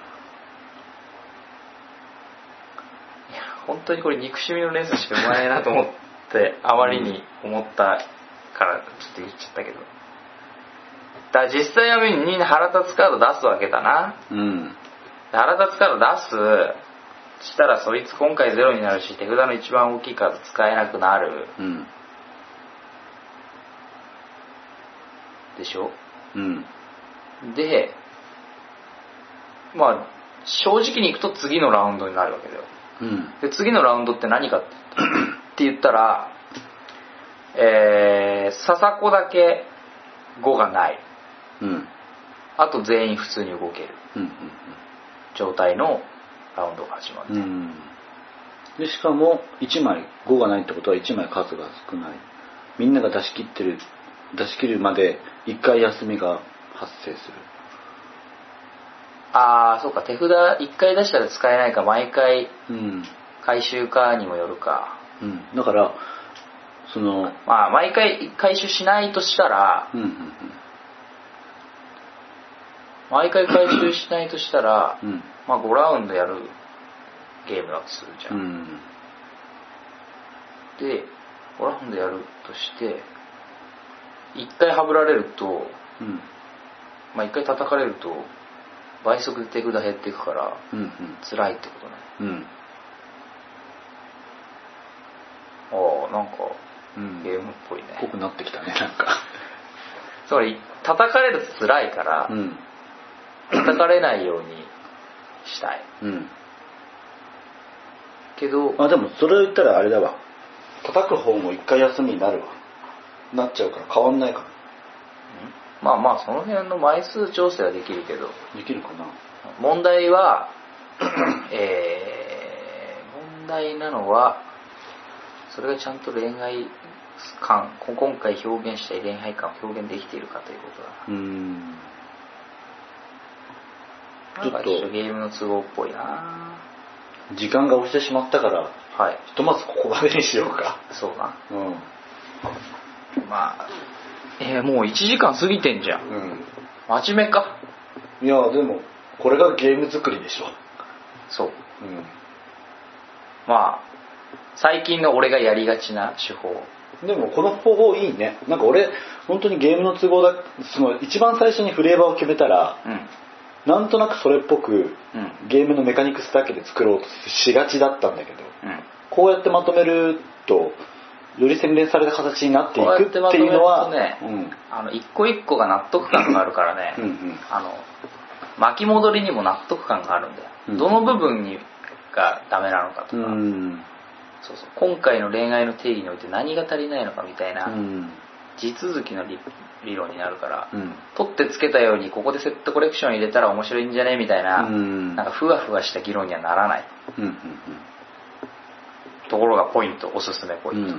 や本当にこれ憎しみの連鎖しか生まないなと思ってあまりに思ったからちょっと言っちゃったけど、だから実際はみんな腹立つカード出すわけだな、 うん、 腹立つカード出すしたらそいつ今回ゼロになるし手札の一番大きいカード使えなくなる、 うん、 でしょ、 うん、 でまあ正直にいくと次のラウンドになるわけだよ、 うん、 で次のラウンドって何かって言ったらえー、笹子だけごがない、 うん、 あと全員普通に動ける、 うんうんうん、 状態のラウンドが始まって、うん、 でしかもいちまいごがないってことはいちまい数が少ない、みんなが出し切ってる出し切るまでいっかい休みが発生する。 ああそうか、手札いっかい出したら使えないか毎回回収かにもよるか、 うん、だからそのまあ毎回回収しないとしたら、 うんうんうん、 毎回回収しないとしたら、 うん、 まあごラウンドやるゲームだとするじゃん、 うん、 でごラウンドやるとしていっかいはぶられると、 うん、 まあいっかい叩かれると倍速で手札減っていくから、 うんうん、 辛いってことね、 うん、 ああなんか、 うん、 ゲームっぽいね、 ぽくなってきたねなんかつまり叩かれると辛いから、 うん、 叩かれないようにしたい、 うん、 けどあでもそれを言ったらあれだわ、叩く方もいっかい休みになるわなっちゃうから変わんないから、 まあまあその辺の枚数調整はできるけど、 できるかな。 問題はえー、問題なのはそれがちゃんと恋愛感、今回表現したい恋愛感を表現できているかということだ。 うーん、 なんかちょっとゲームの都合っぽいな。 時間が押してしまったから、 はい、 ひとまずここまでにしようか。 そうな、 うん、 まあえー、もういちじかん過ぎてんじゃん、うん、真面目か。 いやでもこれがゲーム作りでしょ。 そう、 うん、 まあ最近の俺がやりがちな手法。 でもこの方法いいね。なんか俺本当にゲームの都合だ、その一番最初にフレーバーを決めたら、うん、なんとなくそれっぽく、うん、ゲームのメカニクスだけで作ろうとしがちだったんだけど、うん、こうやってまとめるとより洗練された形になっていくっていうのは、 ね、うん、あの一個一個が納得感があるからね、うんうん、あの巻き戻りにも納得感があるんだよ、うん、どの部分にがダメなのかとか、うん、そうそう今回の恋愛の定義において何が足りないのかみたいな、うん、地続きの 理, 理論になるから、うん、取ってつけたようにここでセットコレクション入れたら面白いんじゃねみたいな、うん、なんかふわふわした議論にはならない、うんうんうん、ところがポイント、おすすめポイント、うん、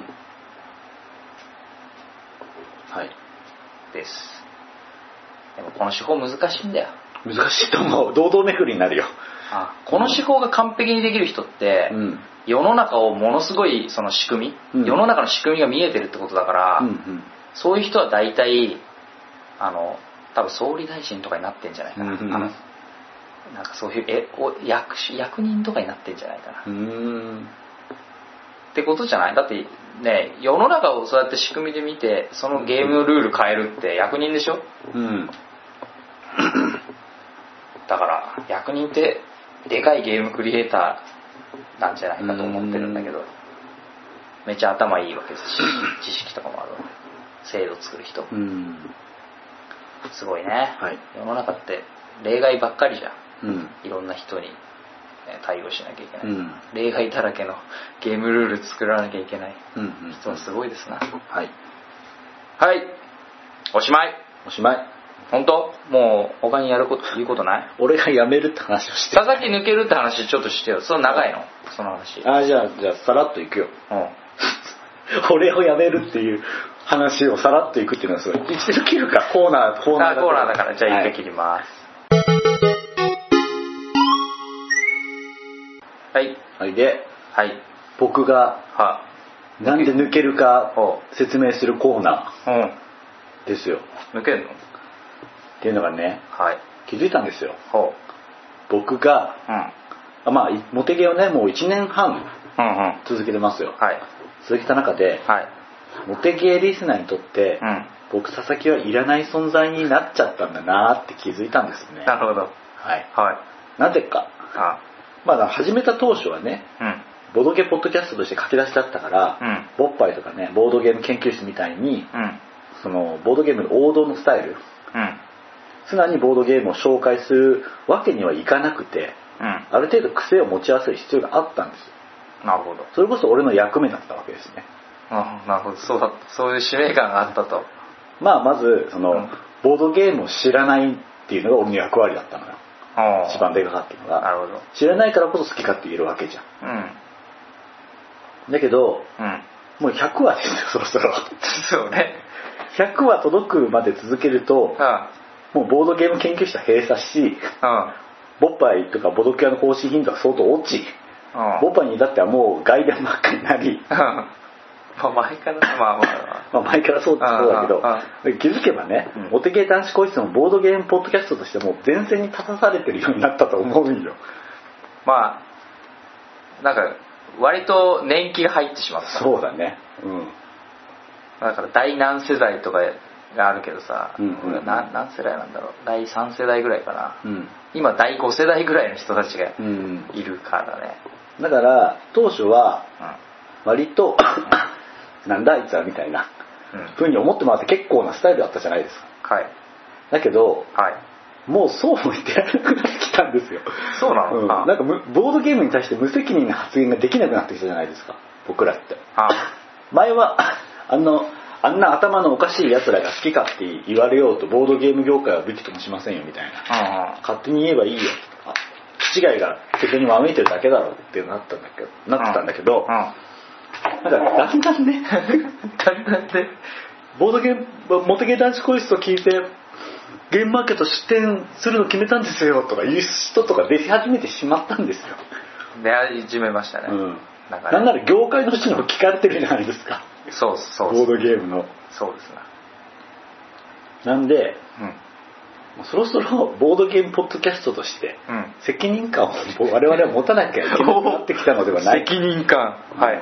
はいです。でもこの手法難しいんだよ。 難しいと思う。堂々巡りになるよ。 あこの手法が完璧にできる人って、うん、世の中をものすごいその仕組み、うん、世の中の仕組みが見えてるってことだから、うんうん、そういう人は大体あの多分総理大臣とかになってんじゃないかな、うんうん、あのなんかそういうえお 役, 役人とかになってんじゃないかな。うーんってことじゃない？だってね、世の中をそうやって仕組みで見てそのゲームのルール変えるって役人でしょ。うんだから役人ってでかいゲームクリエイターなんじゃないかと思ってるんだけど、めっちゃ頭いいわけですし知識とかもあるわけ。制度作る人、うん、すごいね、はい、世の中って例外ばっかりじゃん、うん、いろんな人に対応しなきゃいけない、うん、例外だらけのゲームルール作らなきゃいけない人はすごいですな、うんうん、はいはい、おしまいおしまい。 本当？もう他にやること言うことない？ 俺が辞めるって話をして佐々木抜けるって話ちょっとしてよ。その長いのその話。 あじゃあじゃあさらっといくよ、うん、俺を辞めるっていう話をさらっといくっていうのはすごい。一度切るかコーナーコーナーだコーナーだからじゃあ一回切ります。はい。 はい、で、 はい、 僕がなんで抜けるか説明するコーナーですよ。 抜けるの？ っていうのがね、はい、気づいたんですよ。 ほう僕が、うん、まあモテゲをねもういちねんはん続けてますよ。 うんうん、はい、 続けた中で、はい、モテゲリスナーにとって、うん、僕佐々木はいらない存在になっちゃったんだなって気づいたんですね。 なるほど。 はい。はい。なぜか。あまあ始めた当初はね、うん、ボードゲームポッドキャストとして書き出しだったから、うん、ボッパイとかねボードゲーム研究室みたいに、うん、そのボードゲームの王道のスタイル、うん、常にボードゲームを紹介するわけにはいかなくて、うん、ある程度癖を持ち合わせる必要があったんですよ。 なるほど。 それこそ俺の役目だったわけですね。 あなるほど。そうだ、そういう使命感があったと。 まあまずその、うん、ボードゲームを知らないっていうのが俺の役割だったのよ。一番でかかったのが。なるほど。知らないからこそ好き勝手言えるわけじゃん。うん、だけど、うん、もうひゃくわですよそろそろ。 そうね。 ひゃくわ届くまで続けると、ああもうボードゲーム研究室は閉鎖し、ああボッパイとかボドキャの更新頻度は相当落ち、ああボッパイに至ってはもう外伝ばっかりになり、ああまあ前からまあまあ、 まあ前からそうだけど、ああ気づけばね、うん、モテゲー男子更室もボードゲームポッドキャストとしても前線に立たされてるようになったと思うんよ。 まあなんか割と年季が入ってしまった。 そうだね。うん。 だから第何世代とかがあるけどさ、うんうんうん、何, 何世代なんだろう、だいさん世代ぐらいかな、うん、今だいご世代ぐらいの人たちがいるからね、 うん、だから当初は割と、うん、なんだあいつはみたいな、うん、ふうに思ってもらって結構なスタイルだったじゃないですか、はい、だけど、はい、もうそうも言ってやらなくなってきたんですよ。 そうなの、うん、 なんかボードゲームに対して無責任な発言ができなくなってきたじゃないですか僕らって。あ前はあのあんな頭のおかしい奴らが好きかって言われようとボードゲーム業界は武器ともしませんよみたいな、勝手に言えばいいよとか気違いが世間にわめいてるだけだろうってなったんだけどなってたんだけど、なんかだんだんねだんだんねボードゲームモテゲー男子更室を聞いてゲームマーケット出店するの決めたんですよとか言う人とか出始めてしまったんですよ。 出始めましたね、うん、 なんかね、なんなら業界の人にも聞かれてるじゃないですか。 そうそうボードゲームの。 そうですね。 なんで、うん、そろそろボードゲームポッドキャストとして責任感を我々は持たなきゃいけなくなってきたのではない責任感、はい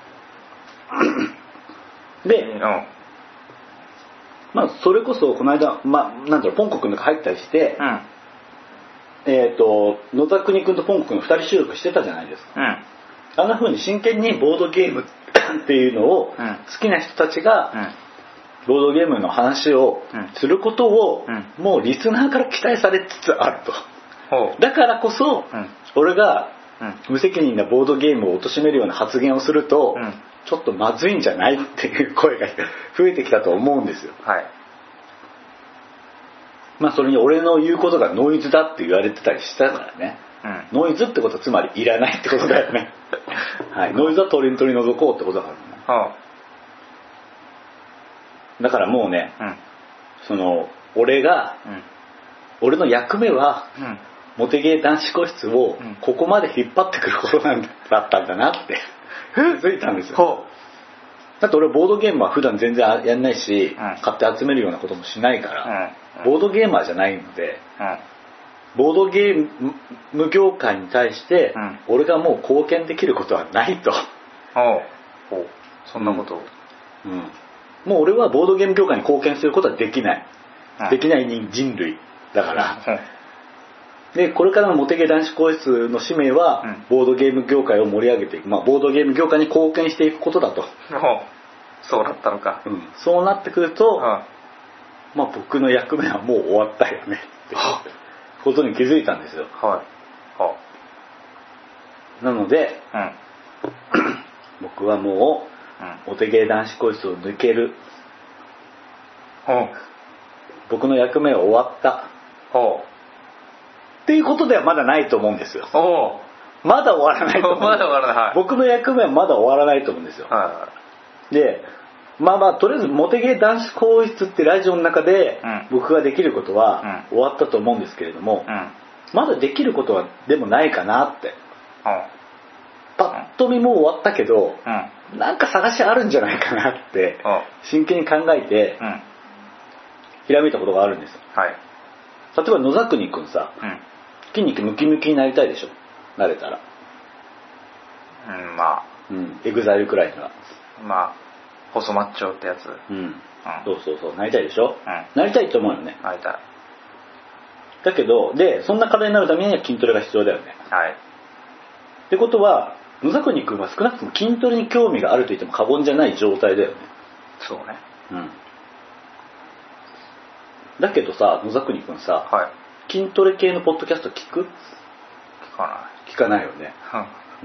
で、うん、まあそれこそこの間、まあ、なんだろうポンコ君とか入ったりして、うん、えっ、ー、と野田国君とポンコ君のふたり収録してたじゃないですか、うん、あんな風に真剣にボードゲームっていうのを好きな人たちがボードゲームの話をすることをもうリスナーから期待されつつあると。だからこそ俺が無責任なボードゲームを貶めるような発言をするとちょっとまずいんじゃないっていう声が増えてきたと思うんですよ。はい、まあそれに俺の言うことがノイズだって言われてたりしたからね。うん、ノイズってことはつまりいらないってことだよね。はい、ノイズは取り取り除こうってことだからね。はあ、だからもうね、うん、その俺が、うん、俺の役目は、うん、モテゲー男子個室をここまで引っ張ってくることなんだったんだなって気づいたんですよ。だって俺ボードゲームは普段全然やんないし、うん、買って集めるようなこともしないから、うん、ボードゲーマーじゃないので、うんボードゲーム業界に対して俺がもう貢献できることはないとおそんなこと、 うん、うん、もう俺はボードゲーム業界に貢献することはできない、うん、できない人類だから、うんでこれからのモテゲ男子更衣室の使命は、うん、ボードゲーム業界を盛り上げていく、まあ、ボードゲーム業界に貢献していくことだと。 そうだったのか、 うん、そうなってくると、うん、まあ、僕の役目はもう終わったよねってことに気づいたんですよ。はい、はなので、うん、僕はもう、うん、モテゲ男子更衣室を抜ける、うん、僕の役目は終わった、うんっていうことではまだないと思うんですよ。おまだ終わらないと思う。まだ終わらない、はい、僕の役目はまだ終わらないと思うんですよ。はい、で、まあまあとりあえずモテゲー男子更衣室ってラジオの中で僕ができることは終わったと思うんですけれども、うん、まだできることはでもないかなって。うん、パッと見もう終わったけど、うん、なんか探しあるんじゃないかなって真剣に考えてひらめいたことがあるんですよ。はい、例えば野崎くんさ、うん筋肉ムキムキになりたいでしょ、慣れたら。 うん、まあうんエグザイルくらいにはまあ細マッチョってやつ。うん、うん、 そうそうそうなりたいでしょ、うん、なりたいと思うよね。 なりたい。 だけどでそんな体になるためには筋トレが必要だよね。はいってことは野崎くんは少なくとも筋トレに興味があると言っても過言じゃない状態だよね。 そうね。うんだけどさ野崎くんさ、はい筋トレ系のポッドキャスト聞く？ 聞かない。 聞かないよね。うん。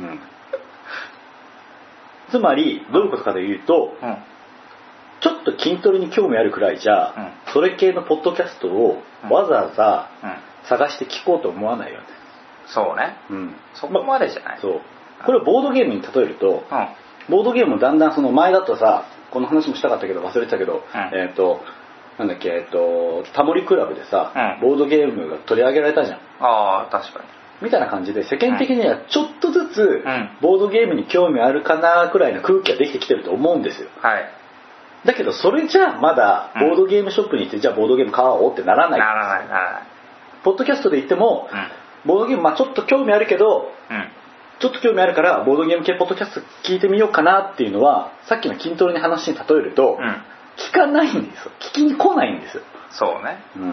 つまりどういうことかというと、うん、ちょっと筋トレに興味あるくらいじゃ、うん、それ系のポッドキャストをわざわざ探して聞こうと思わないよね。 そうね。うん。そこまでじゃない。 そう。これをボードゲームに例えると、うん、ボードゲームもだんだんその前だとさ、この話もしたかったけど忘れてたけど、うん、えっと。なんだっけ、えっと、タモリクラブでさ、うん、ボードゲームが取り上げられたじゃん。 ああ、確かに。 みたいな感じで、世間的にはちょっとずつ、うん、ボードゲームに興味あるかなくらいの空気ができてきてると思うんですよ。はい。だけど、それじゃあまだ、ボードゲームショップに行って、うん、じゃあボードゲーム買おうってならない。ならない、ならない。ポッドキャストで言っても、うん、ボードゲーム、まあちょっと興味あるけど、うん、ちょっと興味あるから、ボードゲーム系ポッドキャスト聞いてみようかなっていうのは、さっきの筋トレの話に例えると、うん聞かないんですよ。聞きに来ないんですよ。 そうね。うん。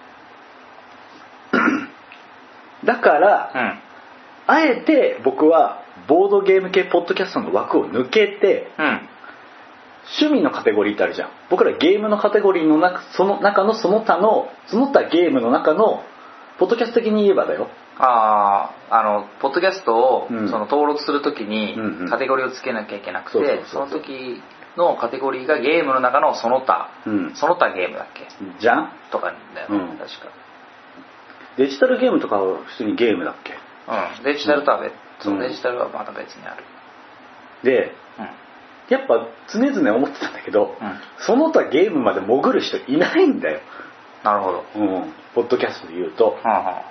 だから、うん、あえて僕はボードゲーム系ポッドキャストの枠を抜けて、うん、趣味のカテゴリーってあるじゃん。僕らゲームのカテゴリーの中、その中のその他のその他ゲームの中のポッドキャスト的に言えばだよ。 ああ、あのポッドキャストを、うん、その登録するときにカテゴリーをつけなきゃいけなくて、その時のカテゴリーがゲームの中のその他、うん、その他ゲームだっけじゃんとかだよね、うん、確かデジタルゲームとかは普通にゲームだっけ。 うんデジタルとは別、うん、そのデジタルはまた別にあるで、うん、やっぱ常々思ってたんだけど、うん、その他ゲームまで潜る人いないんだよ。 なるほど、 うん、ポッドキャストで言うと、はあは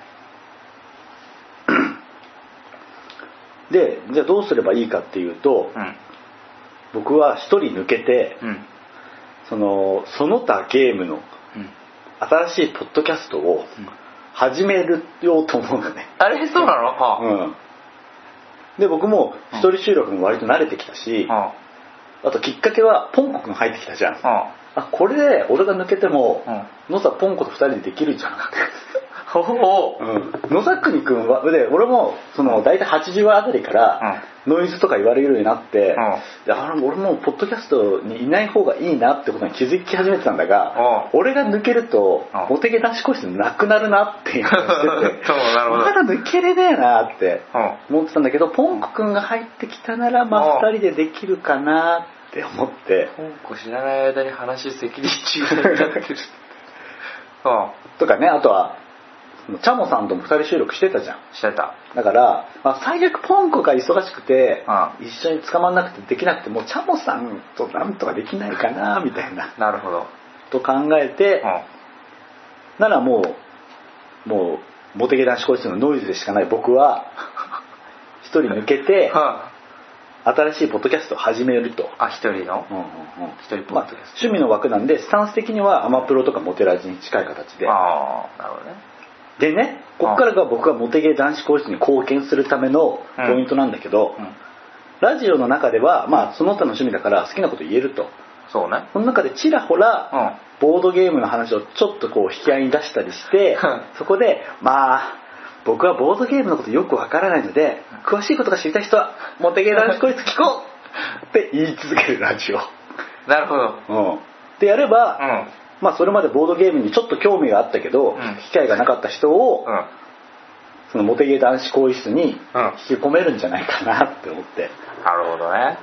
あ、でじゃあどうすればいいかっていうと、うん僕は一人抜けて、うん、そのその他ゲームの新しいポッドキャストを始めるようと思うのね、 うん、あれそうなの、はあうん、 で僕も一人収録も割と慣れてきたし、うん、あときっかけはポンコくん入ってきたじゃん、うん、あこれで俺が抜けても、うん、野さポンコと二人でできるじゃんほほうん、野崎くんはで俺もその大体はちじゅうわあたりからノイズとか言われるようになって、うん、あ俺もポッドキャストにいない方がいいなってことに気づき始めてたんだが、うん、俺が抜けると、うん、モテゲ男子個室なくなるなっていうのをしててまだ抜けれねえなって思ってたんだけど、ポンコくんが入ってきたならまあふたりでできるかなって思って、 ポンコ知らない間に話責任中になってるとかね、あとはチャモさんともふたり収録してたじゃん。 してた。 だから、まあ、最悪ポンコが忙しくて、うん、一緒に捕まんなくてできなくてもチャモさんとなんとかできないかなみたいな。 なるほど。 と考えて、うん、ならもうもうモテゲ男子個室のノイズでしかない僕は一人抜けて、うん、新しいポッドキャストを始めると。 あ一人の？うんうんうん。一人ポッドキャスト。まあ、 趣味の枠なんでスタンス的にはアマプロとかモテラジに近い形で。 ああなるほどね。 でね、ここからが僕がモテゲ男子個室に貢献するためのポイントなんだけど、うんうん、 ラジオの中ではまあその他の趣味だから好きなこと言えると。 そうね。 その中でちらほら、うん、ボードゲームの話をちょっとこう引き合いに出したりしてそこでまあ僕はボードゲームのことよくわからないので詳しいことが知りたい人はモテゲー男子こいつ聞こうって言い続けるラジオ。 なるほど。 うん。でやれば、うん、まあそれまでボードゲームにちょっと興味があったけど、うん、機会がなかった人を、うん、そのモテゲー男子更衣室に引き込めるんじゃないかなって思って、 うん、なるほどね。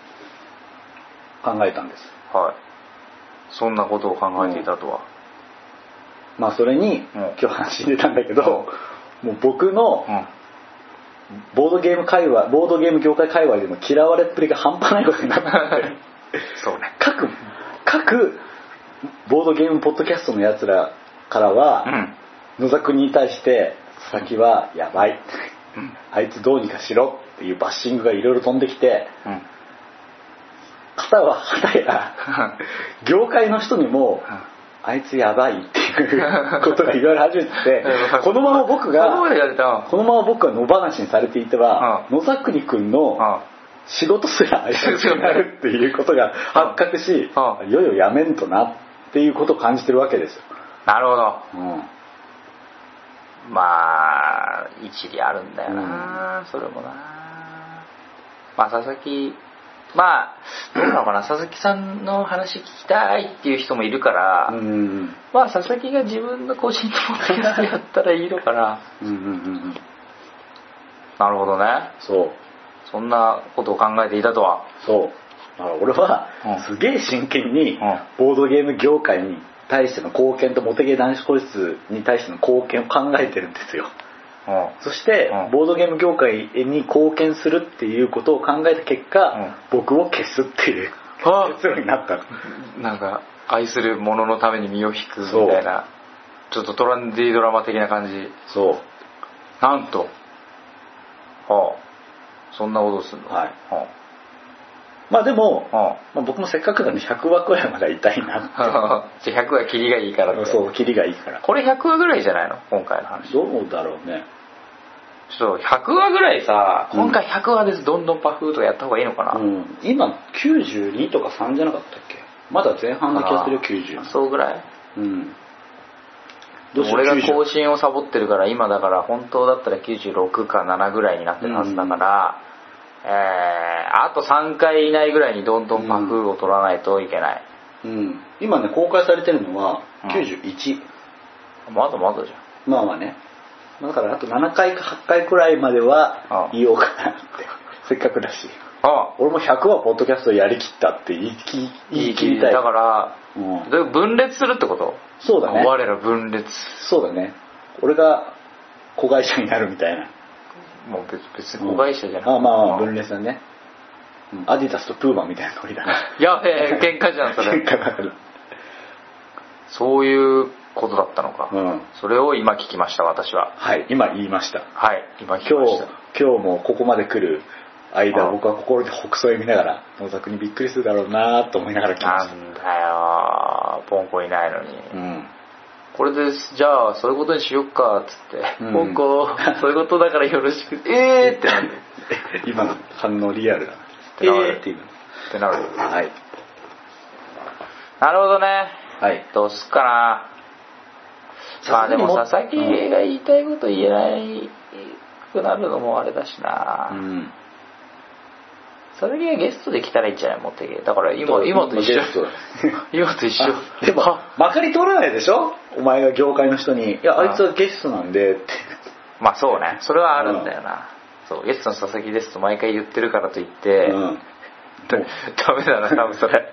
考えたんです。 はい。そんなことを考えていたとは。 うん、まあそれに、うん、今日話に出たんだけど、うん、もう僕の、うんボードゲーム界隈、ボードゲーム業界界隈でも嫌われっぷりが半端ないことになってそうね。 各各ボードゲームポッドキャストのやつらからは、うん、野田君に対して佐々木はやばい、うん、あいつどうにかしろっていうバッシングがいろいろ飛んできて、うん、片は片や業界の人にも、うんあいつやばいっていうことが言われ始めててこのまま僕がこのまま僕が野放しにされていては野沢国君の仕事すら挨拶になるっていうことが発覚しいよいよやめんとなっていうことを感じてるわけですよ。 なるほど、うん、まあ一理あるんだよな、うん、それもな。まあ佐々木まあどうなのかな佐々木さんの話聞きたいっていう人もいるから、うん、まあ佐々木が自分の個人のポッドキャストやったらいいのかな。うんうんうん、なるほどね。 そうそんなことを考えていたとは。 そうだから俺はすげえ真剣にボードゲーム業界に対しての貢献とモテゲー男子個室に対しての貢献を考えてるんですよ。うん、そして、うん、ボードゲーム業界に貢献するっていうことを考えた結果、うん、僕を消すっていう結論になったの。 なんか愛する者のために身を引くみたいなちょっとトランディードラマ的な感じ。 そうなんとはあそんなことするの。はい、はあ、 まあでも、はあまあ、僕もせっかくなんでひゃくわくらいまでいたいなってじゃあひゃくわ切りがいいからって。 そう切りがいいから。 これひゃくわぐらいじゃないの今回の話。 どうだろうね。 ちょっとひゃくわぐらいさ、うん、今回ひゃくわですどんどんパフとかやった方がいいのかな、 うん、今きゅうじゅうにとかさんじゃなかったっけ。まだ前半の気がするよきゅうじゅう。 そうぐらい。うんどうしよう。俺が更新をサボってるから今だから本当だったらきゅうじゅうろくかななぐらいになってるはずだから、うんえー、あとさんかい以内ぐらいにどんどんパフを取らないといけない、 うんうん、今ね公開されてるのはきゅうじゅういち、 うん、まだまだじゃん。 まあまあねだからあとななかいかはちかいくらいまでは言おうかなってせっかくだしああ俺もひゃくわポッドキャストやりきったって言い切りたい。 だから、うん、分裂するってこと。 そうだね我ら分裂。 そうだね俺が子会社になるみたいな。 もう 別, 別に子会社じゃなくて、 うん、あまあまあ分裂だね、うん、アディダスとプーマンみたいなノリだね。 やべえ喧嘩じゃんそれ。喧嘩だからそういうことだったのか、うん、それを今聞きました私は。はい今言いました。 はい今聞きました。 今日今日もここまで来る間僕は心で北斎見ながら野沢にびっくりするだろうなと思いながら来ました。 なんだよポンコいないのに、うん、これでじゃあそういうことにしよっかっつって、うん、ポンコそういうことだからよろしくえーってなんで今の反応リアルだってなる、えー、っていうってなる。はいなるほどね。はいどうすっかな。まあでも佐々木が言いたいこと言えないくなるのもあれだしな、うん、佐々木がゲストで来たらいいんじゃない。持ってけだから今今と一緒今と一緒でもまかり通らないでしょお前が業界の人にいやあいつはゲストなんでってまあそうねそれはあるんだよな、うん、そうゲストの佐々木ですと毎回言ってるからといって、うん、ダメだな多分それ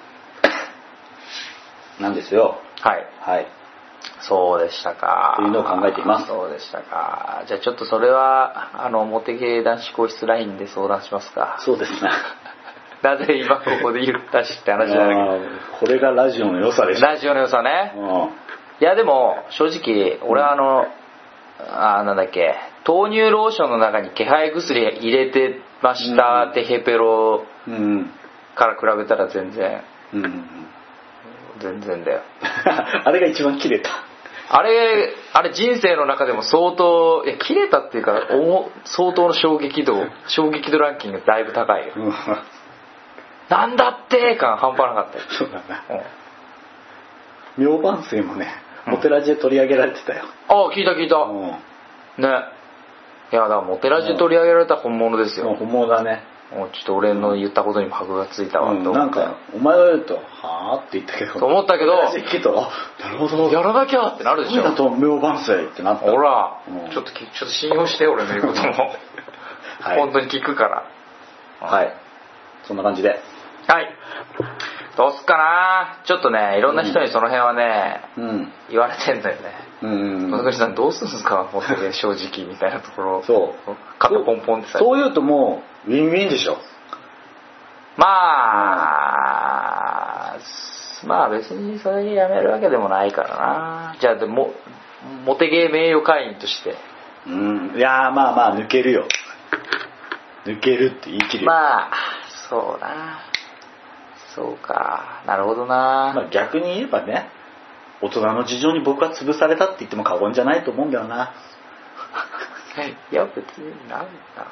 なんですよ。 はいはいそうでしたかというのを考えています。 そうでしたか。じゃあちょっとそれはあのモテゲー男子更衣室ラインで相談しますか。 そうですねなぜ今ここで言ったしって話じゃないけどこれがラジオの良さでしょ。 ラジオの良さね。いやでも正直俺はあの、うん、あなんだっけ豆乳ローションの中に気配薬入れてました、うん、テヘペロから比べたら全然、うん、全然だよあれが一番切れた。 あれあれ人生の中でも相当いや切れたっていうか相当の衝撃度衝撃度ランキングだいぶ高いよ、うん、なんだって感半端なかったよ。 そうだね、うん、明晩水もねモテラジで取り上げられてたよ、 うん、ああ聞いた聞いた、うん、ねいやだからモテラジで取り上げられた本物ですよ、 うん、本物だね。 もうちょっと俺の言ったことにも箔がついたわと思って、 うん、なんかお前が言うとはぁって言ったけどと思ったけど聞くとあなるほどやらなきゃってなるでしょ。 だと明晩水ってなった。 ほら、うん、ちょっとちょっと信用して俺の言うことも、はい、本当に聞くからはい、そんな感じではいどうすっかな。ちょっとねいろんな人にその辺はね、うん、言われてんだよね。うん野口さんどうするんですか本当に正直みたいなところそう肩ポンポンってさそう言うともうウィンウィンでしょ。 まあまあ別にそれにやめるわけでもないからな。じゃあでもモテゲー名誉会員としてうんいやまあまあ抜けるよ抜けるって言い切るよ。 まあそうなそうかなるほどな、 まあ、逆に言えばね大人の事情に僕は潰されたって言っても過言じゃないと思うんだよな。 いや別になんなんだろうな。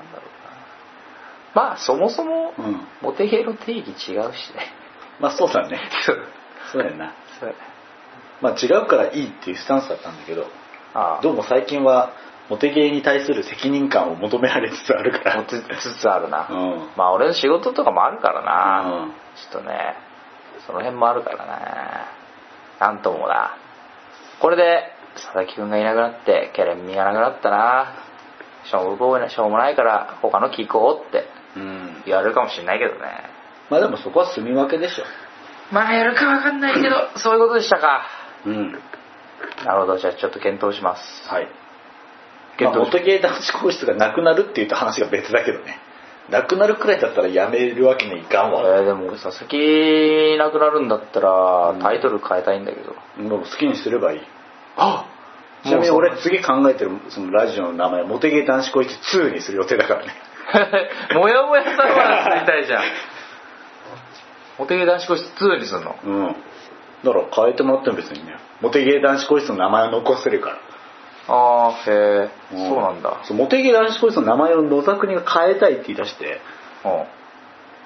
まあそもそも、うん、モテゲーの定義違うしね。 まあそうだねそうだよなそうや、まあ違うからいいっていうスタンスだったんだけどああどうも最近はモテゲーに対する責任感を求められつつあるから持ちつつあるな、うん、まあ俺の仕事とかもあるからな、うん、ちょっとねその辺もあるからねなんともな。これで佐々木くんがいなくなってケレン味がなくなったなしょうもないしょうもないから他の聞こうって言われるかもしれないけどね、 まあでもそこは住み分けでしょ。 まあやるか分かんないけどそういうことでしたか。うんなるほどじゃあちょっと検討します。 はいまあ、モテゲー男子更衣室がなくなるって言った話が別だけどねなくなるくらいだったらやめるわけにいかんわ。 えー、でも佐々木なくなるんだったらタイトル変えたいんだけど、 うん、もう好きにすればいい。あちなみに俺次考えてるそのラジオの名前モテゲー男子更衣室ツーにする予定だからねもやもやさんは作りたいじゃんモテゲー男子更衣室ツーにするの。 うんだから変えてもらっても別にねモテゲー男子更衣室の名前を残せるから。 ああへえ、うん、そうなんだ。 そうモテゲー男子更衣室の名前を野沢国が変えたいって言い出して、うん、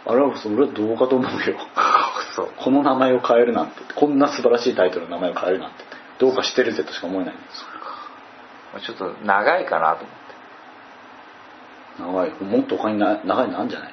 あれはそれはどうかと思うよそうこの名前を変えるなんてこんな素晴らしいタイトルの名前を変えるなんてどうかしてるぜとしか思えないんです。 ちょっと長いかなと思って。長いもっと他にな長いのあるんじゃない。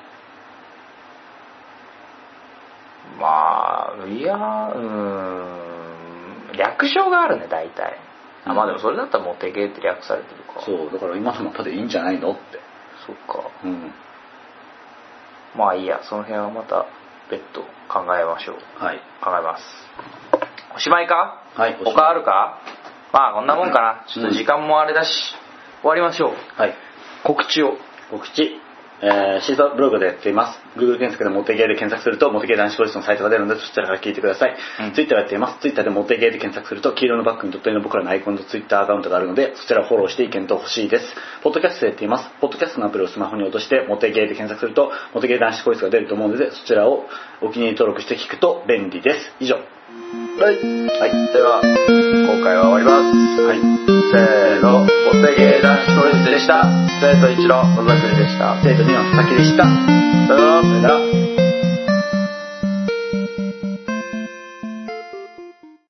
まあいやうーん略称があるね大体。あまあでもそれだったらモテゲーって略されてるか。 そうだから今のままでいいんじゃないのって。 そっかうんまあいいやその辺はまた別途考えましょう。はい考えます。おしまいか。はい他あるか。まあこんなもんかな。ちょっと時間もあれだし、うん、終わりましょう。はい告知を告知えー、シーサーブログでやっています。Google 検索でモテゲーで検索するとモテゲー男子更衣室のサイトが出るのでそちらから聞いてください。うん、Twitter やっています。Twitter でモテゲーで検索すると黄色のバックにドット絵の僕らのアイコンと Twitter アカウントがあるのでそちらをフォローして意見と欲しいです。ポッドキャストでやっています。ポッドキャストのアプリをスマホに落としてモテゲーで検索するとモテゲー男子更衣室が出ると思うのでそちらをお気に入り登録して聞くと便利です。以上。はい。はい。 では今回は終わります。はい。せーのモテゲー男子更衣室でした。生徒いちの野田くんでした。 生徒にの佐々木でした。